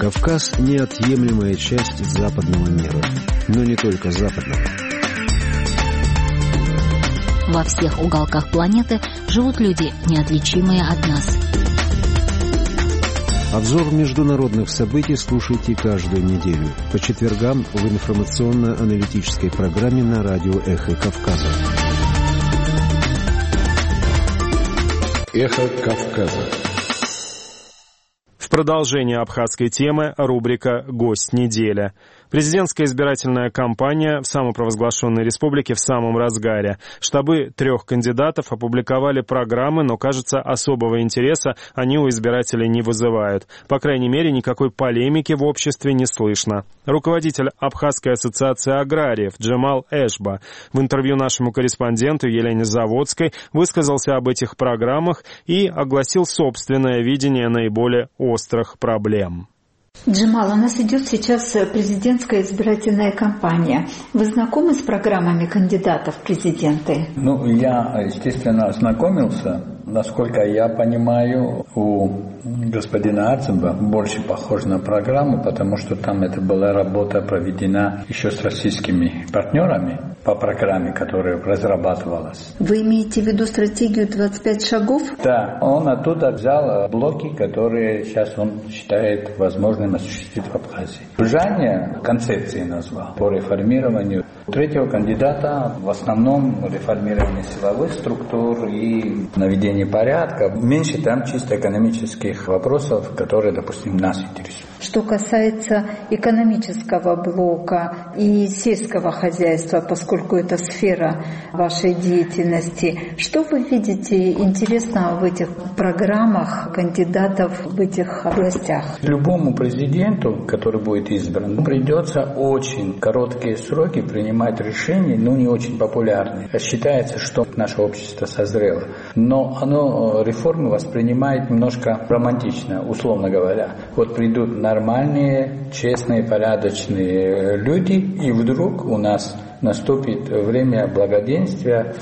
Кавказ – неотъемлемая часть западного мира, но не только западного. Во всех уголках планеты живут люди, неотличимые от нас. Обзор международных событий слушайте каждую неделю по четвергам в информационно-аналитической программе на радио «Эхо Кавказа». «Эхо Кавказа». В продолжение абхазской темы рубрика «Гость недели». Президентская избирательная кампания в самопровозглашенной республике в самом разгаре. Штабы трех кандидатов опубликовали программы, но, кажется, особого интереса они у избирателей не вызывают. По крайней мере, никакой полемики в обществе не слышно. Руководитель Абхазской ассоциации аграриев Джемал Эшба в интервью нашему корреспонденту Елене Заводской высказался об этих программах и огласил собственное видение наиболее острых проблем. Джемал, у нас идет сейчас президентская избирательная кампания. Вы знакомы с программами кандидатов в президенты? Ну, я, естественно, ознакомился. Насколько я понимаю, у господина Арцеба больше похож на программу, потому что там это была работа проведена еще с российскими партнерами по программе, которая разрабатывалась. Вы имеете в виду стратегию двадцать пять шагов? Да, он оттуда взял блоки, которые сейчас он считает возможным осуществить в Абхазии. Сужание концепции назвал по реформированию. У третьего кандидата в основном реформирование силовых структур и наведение порядка. Меньше там чисто экономических вопросов, которые, допустим, нас интересуют. Что касается экономического блока и сельского хозяйства, поскольку это сфера вашей деятельности, что вы видите интересного в этих программах кандидатов в этих областях? Любому президенту, который будет избран, придется очень короткие сроки принимать решения, но не очень популярные. Считается, что наше общество созрело, но оно реформы воспринимает немножко романтично, условно говоря. Вот придут нормальные, честные, порядочные люди, и вдруг у нас наступит время благоденствия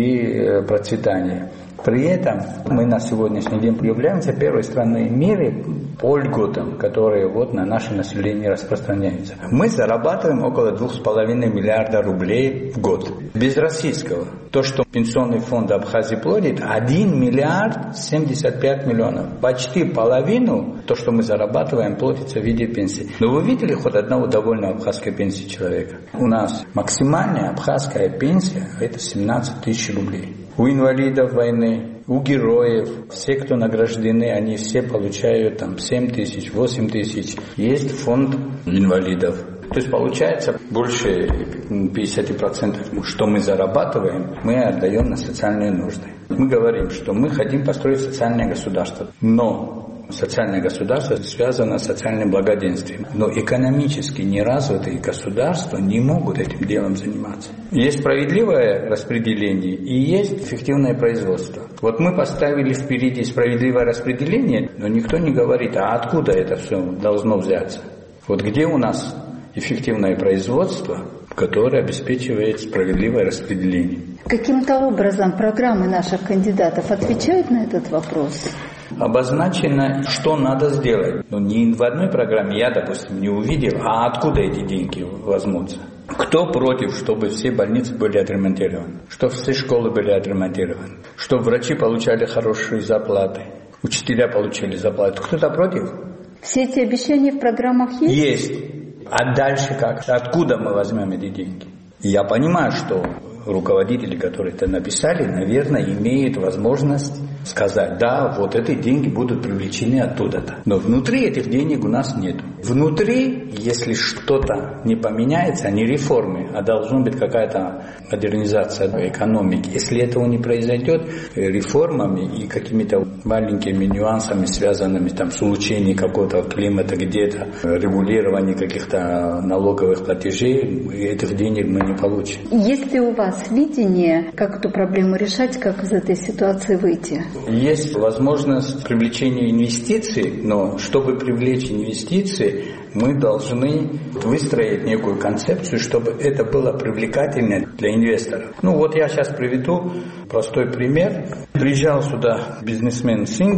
и процветания. При этом мы на сегодняшний день являемся первой страной в мире по льготам, которые вот на наше население распространяются. Мы зарабатываем около двух с половиной миллиарда рублей в год. Без российского. То, что пенсионный фонд Абхазии платит, один миллиард семьдесят пять миллионов. Почти половину, то, что мы зарабатываем, платится в виде пенсии. Но вы видели хоть одного довольного абхазской пенсии человека? У нас максимальная абхазская пенсия – это семнадцать тысяч рублей. У инвалидов войны, у героев, все, кто награждены, они все получают там семь тысяч, восемь тысяч. Есть фонд инвалидов. То есть получается больше пятьдесят процентов, что мы зарабатываем, мы отдаем на социальные нужды. Мы говорим, что мы хотим построить социальное государство, но социальное государство связано с социальным благоденствием. Но экономически неразвитые государства не могут этим делом заниматься. Есть справедливое распределение и есть эффективное производство. Вот мы поставили впереди справедливое распределение, но никто не говорит, а откуда это все должно взяться. Вот где у нас эффективное производство, которое обеспечивает справедливое распределение. Каким-то образом программы наших кандидатов отвечают на этот вопрос? Обозначено, что надо сделать. Но ни в одной программе я, допустим, не увидел, а откуда эти деньги возьмутся. Кто против, чтобы все больницы были отремонтированы, чтобы все школы были отремонтированы, чтобы врачи получали хорошие зарплаты, учителя получили зарплаты. Кто-то против? Все эти обещания в программах есть? Есть. А дальше как? Откуда мы возьмем эти деньги? Я понимаю, что руководители, которые это написали, наверное, имеют возможность сказать, да, вот эти деньги будут привлечены оттуда-то. Но внутри этих денег у нас нет. Внутри, если что-то не поменяется, не реформы, а должна быть какая-то модернизация экономики. Если этого не произойдет, реформами и какими-то маленькими нюансами, связанными там, с улучшением какого-то климата где-то, регулированием каких-то налоговых платежей, этих денег мы не получим. Есть ли у вас видение, как эту проблему решать, как из этой ситуации выйти? Есть возможность привлечения инвестиций, но чтобы привлечь инвестиции, мы должны выстроить некую концепцию, чтобы это было привлекательно для инвесторов. Ну вот я сейчас приведу простой пример. Приезжал сюда бизнесмен с Индии,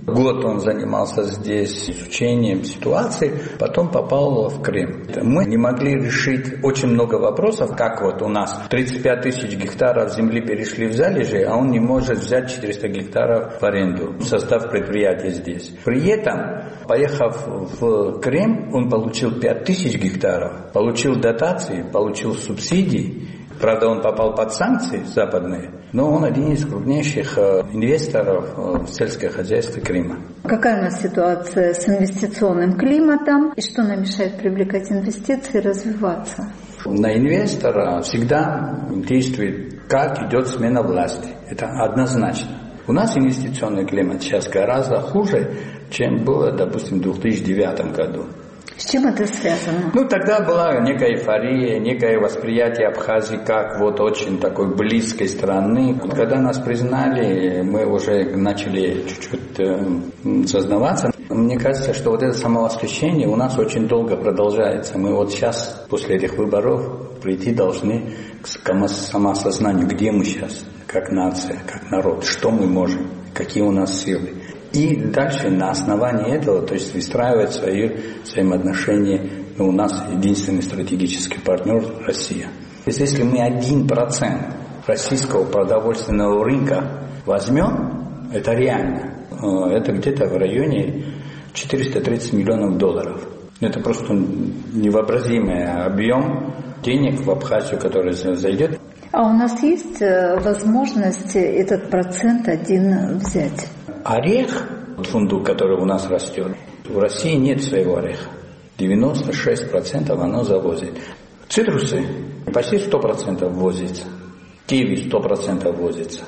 Год он занимался здесь изучением ситуации, потом попал в Крым. Мы не могли решить очень много вопросов, как вот у нас тридцать пять тысяч гектаров земли перешли в залежи, а он не может взять четыреста гектаров в аренду, создав предприятие здесь. При этом, поехав в Крым, он получил пять тысяч гектаров, получил дотации, получил субсидии. Правда, он попал под санкции западные, но он один из крупнейших инвесторов в сельское хозяйство Крыма. Какая у нас ситуация с инвестиционным климатом и что нам мешает привлекать инвестиции и развиваться? На инвестора всегда действует, как идет смена власти. Это однозначно. У нас инвестиционный климат сейчас гораздо хуже, чем было, допустим, в две тысячи девятом году. С чем это связано? Ну, тогда была некая эйфория, некое восприятие Абхазии как вот очень такой близкой страны. Когда нас признали, мы уже начали чуть-чуть э, сознаваться. Мне кажется, что вот это самовосхищение у нас очень долго продолжается. Мы вот сейчас, после этих выборов, прийти должны к самоосознанию, где мы сейчас, как нация, как народ, что мы можем, какие у нас силы. И дальше на основании этого, то есть выстраивать свои взаимоотношения, ну, у нас единственный стратегический партнер – Россия. То есть если мы один процент российского продовольственного рынка возьмем, это реально, это где-то в районе четыреста тридцать миллионов долларов. Это просто невообразимый объем денег в Абхазию, который зайдет. А у нас есть возможность этот процент один взять? Орех, фундук, который у нас растет, в России нет своего ореха. девяносто шесть процентов оно завозит. Цитрусы почти сто процентов возится. Киви сто процентов возится.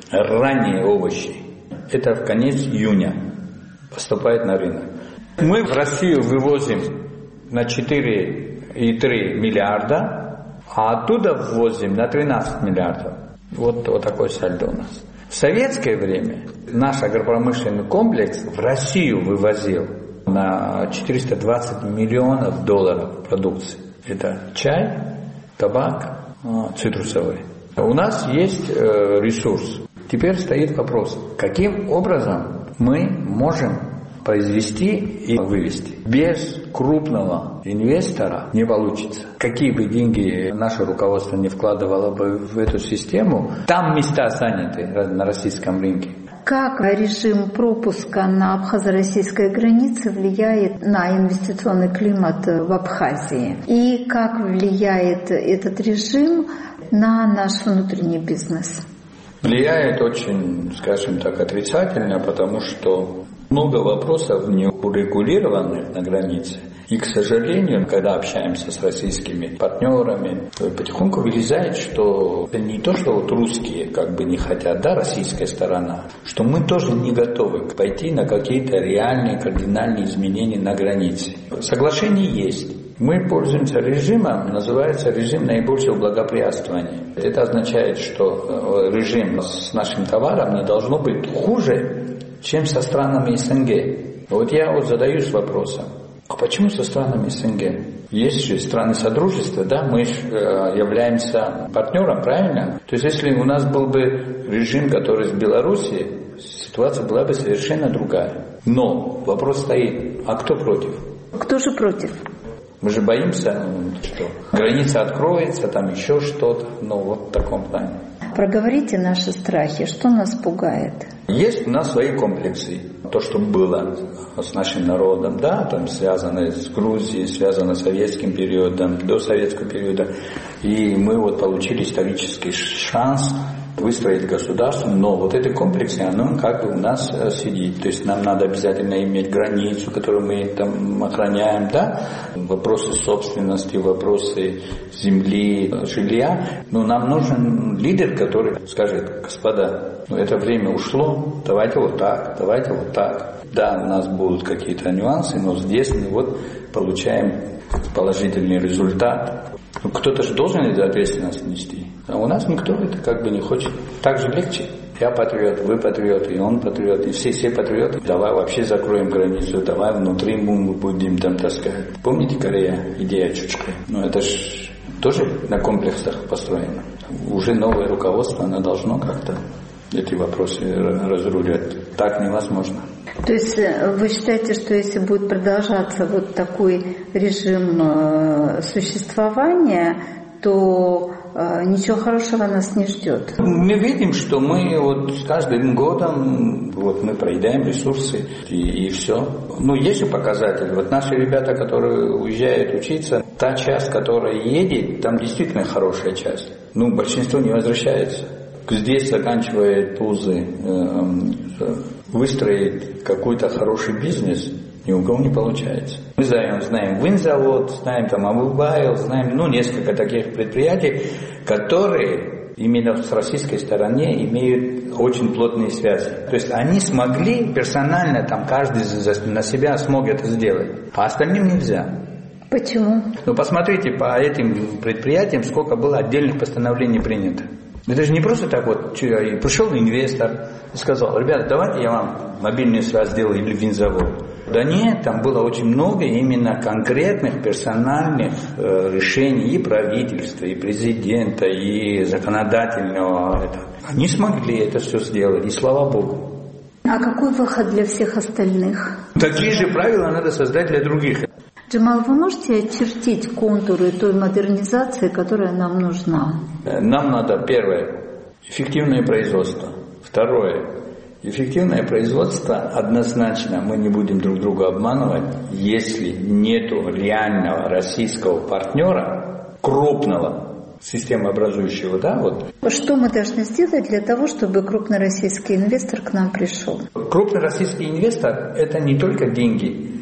Ранние овощи. Это в конец июня поступает на рынок. Мы в Россию вывозим на четыре и три миллиарда, а оттуда ввозим на тринадцать миллиардов. Вот, вот такой сальдо у нас. В советское время наш агропромышленный комплекс в Россию вывозил на четыреста двадцать миллионов долларов продукции. Это чай, табак, цитрусовый. У нас есть ресурс. Теперь стоит вопрос, каким образом мы можем произвести и вывести. Без крупного инвестора не получится. Какие бы деньги наше руководство не вкладывало бы в эту систему, там места заняты на российском рынке. Как режим пропуска на абхазо-российской границе влияет на инвестиционный климат в Абхазии? И как влияет этот режим на наш внутренний бизнес? Влияет очень, скажем так, отрицательно, потому что много вопросов не урегулированных на границе. И, к сожалению, когда общаемся с российскими партнерами, потихоньку вылезает, что это не то, что вот русские как бы не хотят, да, российская сторона, что мы тоже не готовы пойти на какие-то реальные кардинальные изменения на границе. Соглашение есть. Мы пользуемся режимом, называется режим наибольшего благоприятствования. Это означает, что режим с нашим товаром не должно быть хуже, чем со странами СНГ. Вот я вот задаюсь вопросом, а почему со странами СНГ? Есть же страны Содружества, да, мы же являемся партнером, правильно? То есть если у нас был бы режим, который с Белоруссией, ситуация была бы совершенно другая. Но вопрос стоит, а кто против? Кто же против? Мы же боимся, что граница откроется, там еще что-то, ну вот в таком плане. Проговорите наши страхи, что нас пугает? Есть у нас свои комплексы. То, что было с нашим народом, да, там связано с Грузией, связано с советским периодом, до советского периода. И мы вот получили исторический шанс выстроить государство, но вот эти комплексы, оно как бы у нас сидит. То есть нам надо обязательно иметь границу, которую мы там охраняем, да, вопросы собственности, вопросы земли, жилья. Но нам нужен лидер, который скажет, господа, ну это время ушло, давайте вот так, давайте вот так. Да, у нас будут какие-то нюансы, но здесь мы вот получаем положительный результат. Ну, кто-то же должен эту ответственность нести. А у нас никто это как бы не хочет. Так же легче. Я патриот, вы патриот, и он патриот, и все, все патриоты. Давай вообще закроем границу, давай внутри мы будем там таскать. Помните Корея, идея Чучка? Ну это же тоже на комплексах построено. Уже новое руководство, оно должно как-то эти вопросы разрулят. Так невозможно. То есть вы считаете, что если будет продолжаться вот такой режим существования, то ничего хорошего нас не ждет? Мы видим, что мы вот с каждым годом вот мы проедаем ресурсы и, и все. Ну, есть же показатели. Вот наши ребята, которые уезжают учиться, та часть, которая едет, там действительно хорошая часть. Ну, большинство не возвращается. Здесь заканчивает вузы, выстроить какой-то хороший бизнес ни у кого не получается. Мы знаем, знаем винзавод, знаем там Амубайл, знаем ну, несколько таких предприятий, которые именно с российской стороны имеют очень плотные связи. То есть они смогли персонально, там каждый на себя смог это сделать, а остальным нельзя. Почему? Ну посмотрите по этим предприятиям, сколько было отдельных постановлений принято. Это же не просто так вот, пришел инвестор и сказал, ребята, давайте я вам мобильную связь сделаю или винзавод. Да нет, там было очень много именно конкретных персональных э, решений и правительства, и президента, и законодательного. Это. Они смогли это все сделать, и слава Богу. А какой выход для всех остальных? Такие же правила надо создать для других. Джамал, вы можете очертить контуры той модернизации, которая нам нужна? Нам надо, первое, эффективное производство. Второе, эффективное производство однозначно, мы не будем друг друга обманывать, если нету реального российского партнера, крупного, системообразующего, да, вот. Что мы должны сделать для того, чтобы крупный российский инвестор к нам пришел? Крупный российский инвестор – это не только деньги,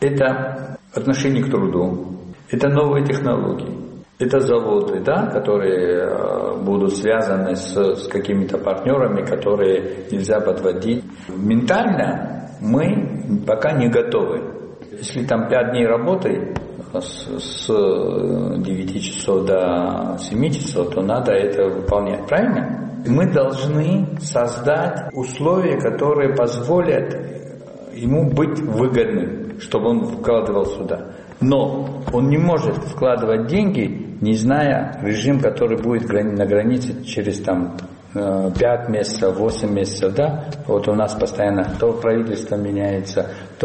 это отношение к труду, это новые технологии, это заводы, да, которые э, будут связаны с, с какими-то партнерами, которые нельзя подводить. Ментально мы пока не готовы. Если там пять дней работы с, с девяти часов до семи часов, то надо это выполнять, правильно? Мы должны создать условия, которые позволят ему быть выгодным, чтобы он вкладывал сюда. Но он не может вкладывать деньги, не зная режим, который будет на границе через там пять месяцев, восемь месяцев, да? Вот у нас постоянно то правительство меняется,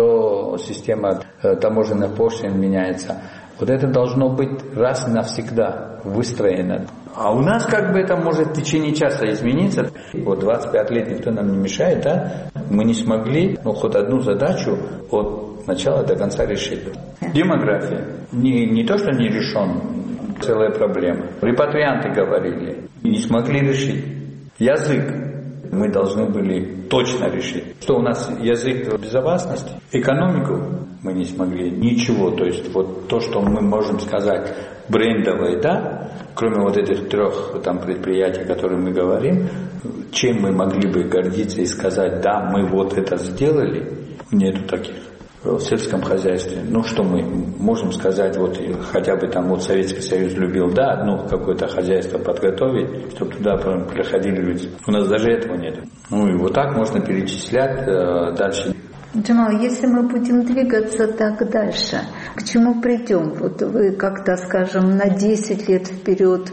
то система таможенных пошлин меняется. Вот это должно быть раз и навсегда выстроено. А у нас как бы это может в течение часа измениться. Вот двадцать пять лет никто нам не мешает, да? Мы не смогли, ну, хоть одну задачу от начала до конца решить. Демография. Не, не то, что не решен, целая проблема. Репатрианты говорили, не смогли решить. Язык. Мы должны были точно решить. Что у нас язык безопасности, экономику мы не смогли, ничего. То есть вот то, что мы можем сказать брендовое, да, кроме вот этих трех там предприятий, о которых мы говорим, чем мы могли бы гордиться и сказать, да, мы вот это сделали, нету таких. В сельском хозяйстве, ну что мы можем сказать, вот хотя бы там вот Советский Союз любил, да, одно какое-то хозяйство подготовить, чтобы туда приходили люди. У нас даже этого нет. Ну и вот так можно перечислять э, дальше. Джамал, если мы будем двигаться так дальше, к чему придем? Вот вы как-то, скажем, на десять лет вперед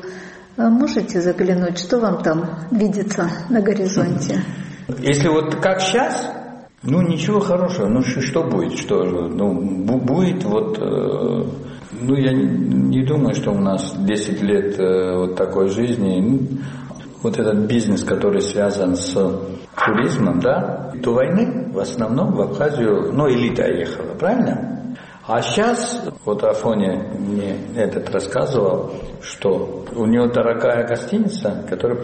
можете заглянуть, что вам там видится на горизонте? Если вот как сейчас, ну ничего хорошего, ну что будет, что ну будет вот, э, ну я не, не думаю, что у нас десять лет э, вот такой жизни, ну, вот этот бизнес, который связан с туризмом, да, до войны в основном в Абхазию, ну элита ехала, правильно? А сейчас, вот Афоня мне этот рассказывал, что у него дорогая гостиница, которая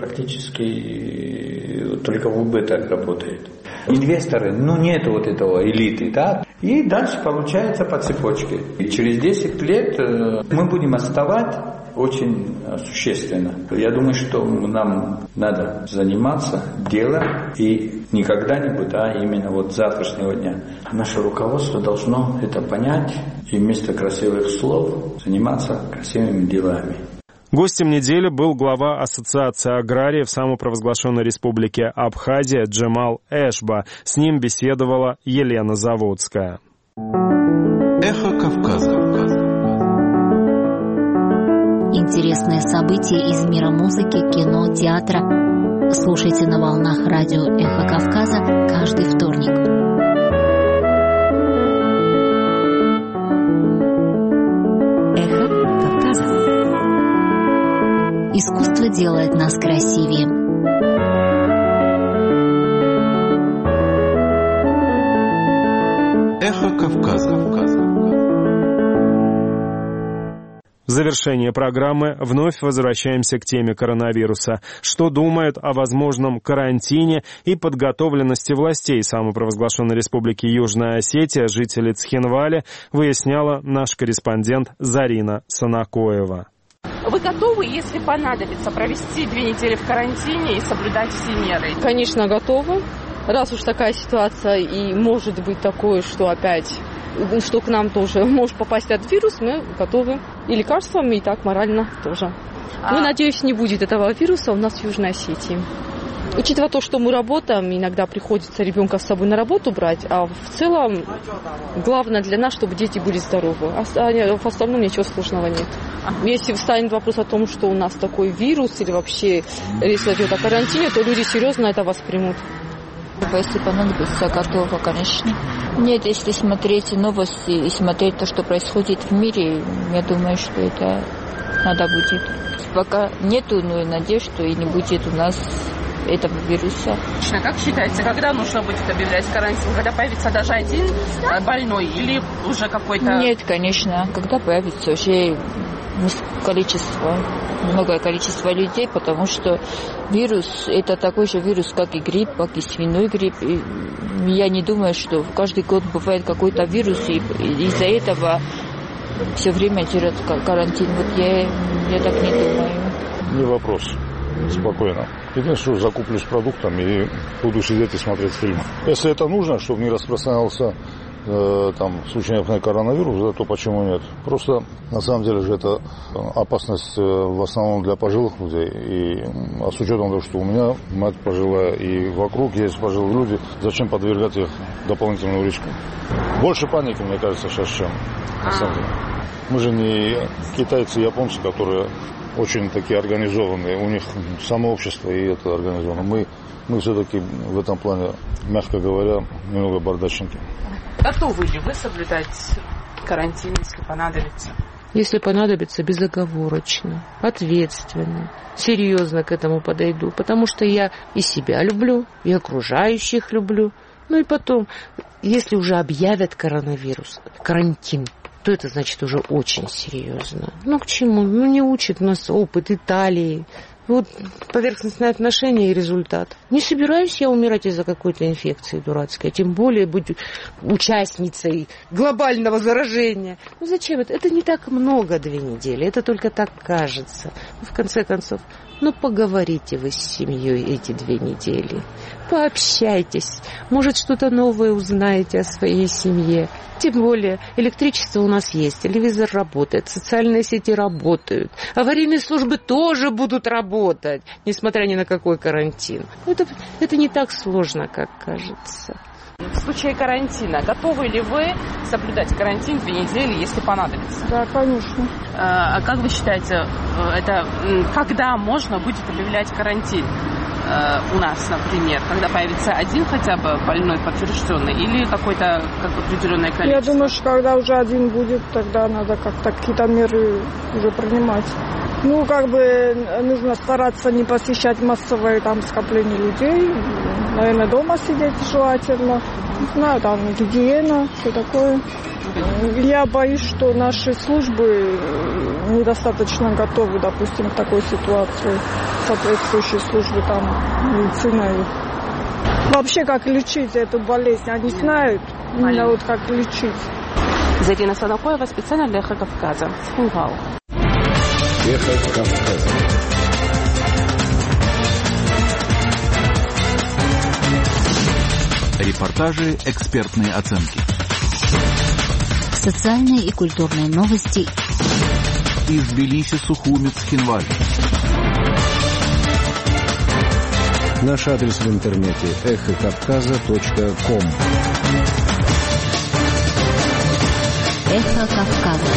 практически только в убыток работает. Инвесторы, ну нет вот этого элиты, да, и дальше получается по цепочке. И через десять лет мы будем отставать очень существенно. Я думаю, что нам надо заниматься делом и не когда-нибудь, а именно вот с завтрашнего дня. Наше руководство должно это понять и вместо красивых слов заниматься красивыми делами. Гостем недели был глава Ассоциации аграриев самопровозглашенной республики Абхазия Джемал Эшба. С ним беседовала Елена Заводская. Эхо Кавказа. Интересные события из мира музыки, кино, театра. Слушайте на волнах радио «Эхо Кавказа» каждый вторник. «Эхо Кавказа». Искусство делает нас красивее. «Эхо Кавказа». В завершение программы вновь возвращаемся к теме коронавируса. Что думают о возможном карантине и подготовленности властей самопровозглашенной республики Южная Осетия, жители Цхинвали, выясняла наш корреспондент Зарина Санакоева. Вы готовы, если понадобится, провести две недели в карантине и соблюдать все меры? Конечно, готовы. Раз уж такая ситуация и может быть такое, что опять, что к нам тоже может попасть этот вирус, мы готовы. И лекарствами, и так морально тоже. А... Ну, надеюсь, не будет этого вируса у нас в Южной Осетии. Учитывая то, что мы работаем, иногда приходится ребенка с собой на работу брать, а в целом главное для нас, чтобы дети были здоровы. А в остальном ничего сложного нет. Если встанет вопрос о том, что у нас такой вирус или вообще речь идет о карантине, то люди серьезно это воспримут. Если понадобится, готова, конечно. Нет, если смотреть новости и смотреть то, что происходит в мире, я думаю, что это надо будет. Пока нету, но и надеюсь, что и не будет у нас этого вируса. Как считаете, когда нужно будет объявлять карантин? Когда появится даже один больной или уже какой-то... Нет, конечно. Когда появится уже количество, многое количество людей, потому что вирус, это такой же вирус, как и грипп, как и свиной грипп. И я не думаю, что каждый год бывает какой-то вирус, и из-за этого все время держат карантин. Вот я, я так не думаю. Не вопрос. Спокойно. Единственное, что закуплюсь продуктами и буду сидеть и смотреть фильмы. Если это нужно, чтобы не распространялся э, там, случай непонятный коронавирус, то почему нет? Просто на самом деле же это опасность в основном для пожилых людей. И, а с учетом того, что у меня мать пожилая и вокруг есть пожилые люди, зачем подвергать их дополнительному риску? Больше паники, мне кажется, сейчас, чем на самом деле. Мы же не китайцы и японцы, которые очень такие организованные, у них само общество и это организовано. Мы, мы все-таки в этом плане, мягко говоря, немного бардачники. Готовы ли вы соблюдать карантин, если понадобится? Если понадобится, безоговорочно, ответственно, серьезно к этому подойду, потому что я и себя люблю, и окружающих люблю. Ну и потом, если уже объявят коронавирус, карантин, то это значит уже очень серьезно. Ну к чему? Ну не учит нас опыт Италии. Вот поверхностное отношение и результат. Не собираюсь я умирать из-за какой-то инфекции дурацкой, тем более быть участницей глобального заражения. Ну зачем это? Это не так много две недели, это только так кажется. В конце концов, ну поговорите вы с семьей эти две недели. Пообщайтесь, может что-то новое узнаете о своей семье. Тем более электричество у нас есть, телевизор работает, социальные сети работают, аварийные службы тоже будут работать, несмотря ни на какой карантин. Это, это не так сложно, как кажется. В случае карантина, готовы ли вы соблюдать карантин две недели, если понадобится? Да, конечно. А как вы считаете, это когда можно будет объявлять карантин? У нас, например, когда появится один хотя бы больной подтвержденный или какое-то как определенное количество? Я думаю, что когда уже один будет, тогда надо как-то какие-то меры уже принимать. Ну, как бы нужно стараться не посещать массовые там скопления людей. Наверное, дома сидеть желательно. Не знаю, там гигиена, все такое. Я боюсь, что наши службы недостаточно готовы, допустим, к такой ситуации. Соответствующие службы там, медицина. Вообще, как лечить эту болезнь, они знают, именно вот как лечить. Зарина Санакоева специально для Эхо Кавказа. Цхинвал. Эхо Кавказа. Репортажи, экспертные оценки. Социальные и культурные новости. Из Тбилиси, Сухуми, Цхинвали. Наш адрес в интернете эхо кавказа точка ком. Эхо Кавказа.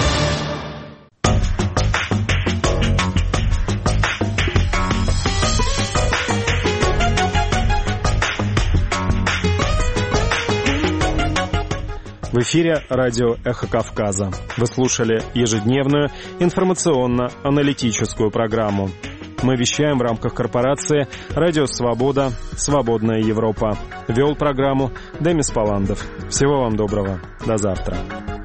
В эфире радио «Эхо Кавказа». Вы слушали ежедневную информационно-аналитическую программу. Мы вещаем в рамках корпорации «Радио Свобода. Свободная Европа». Вел программу Демис Паландов. Всего вам доброго. До завтра.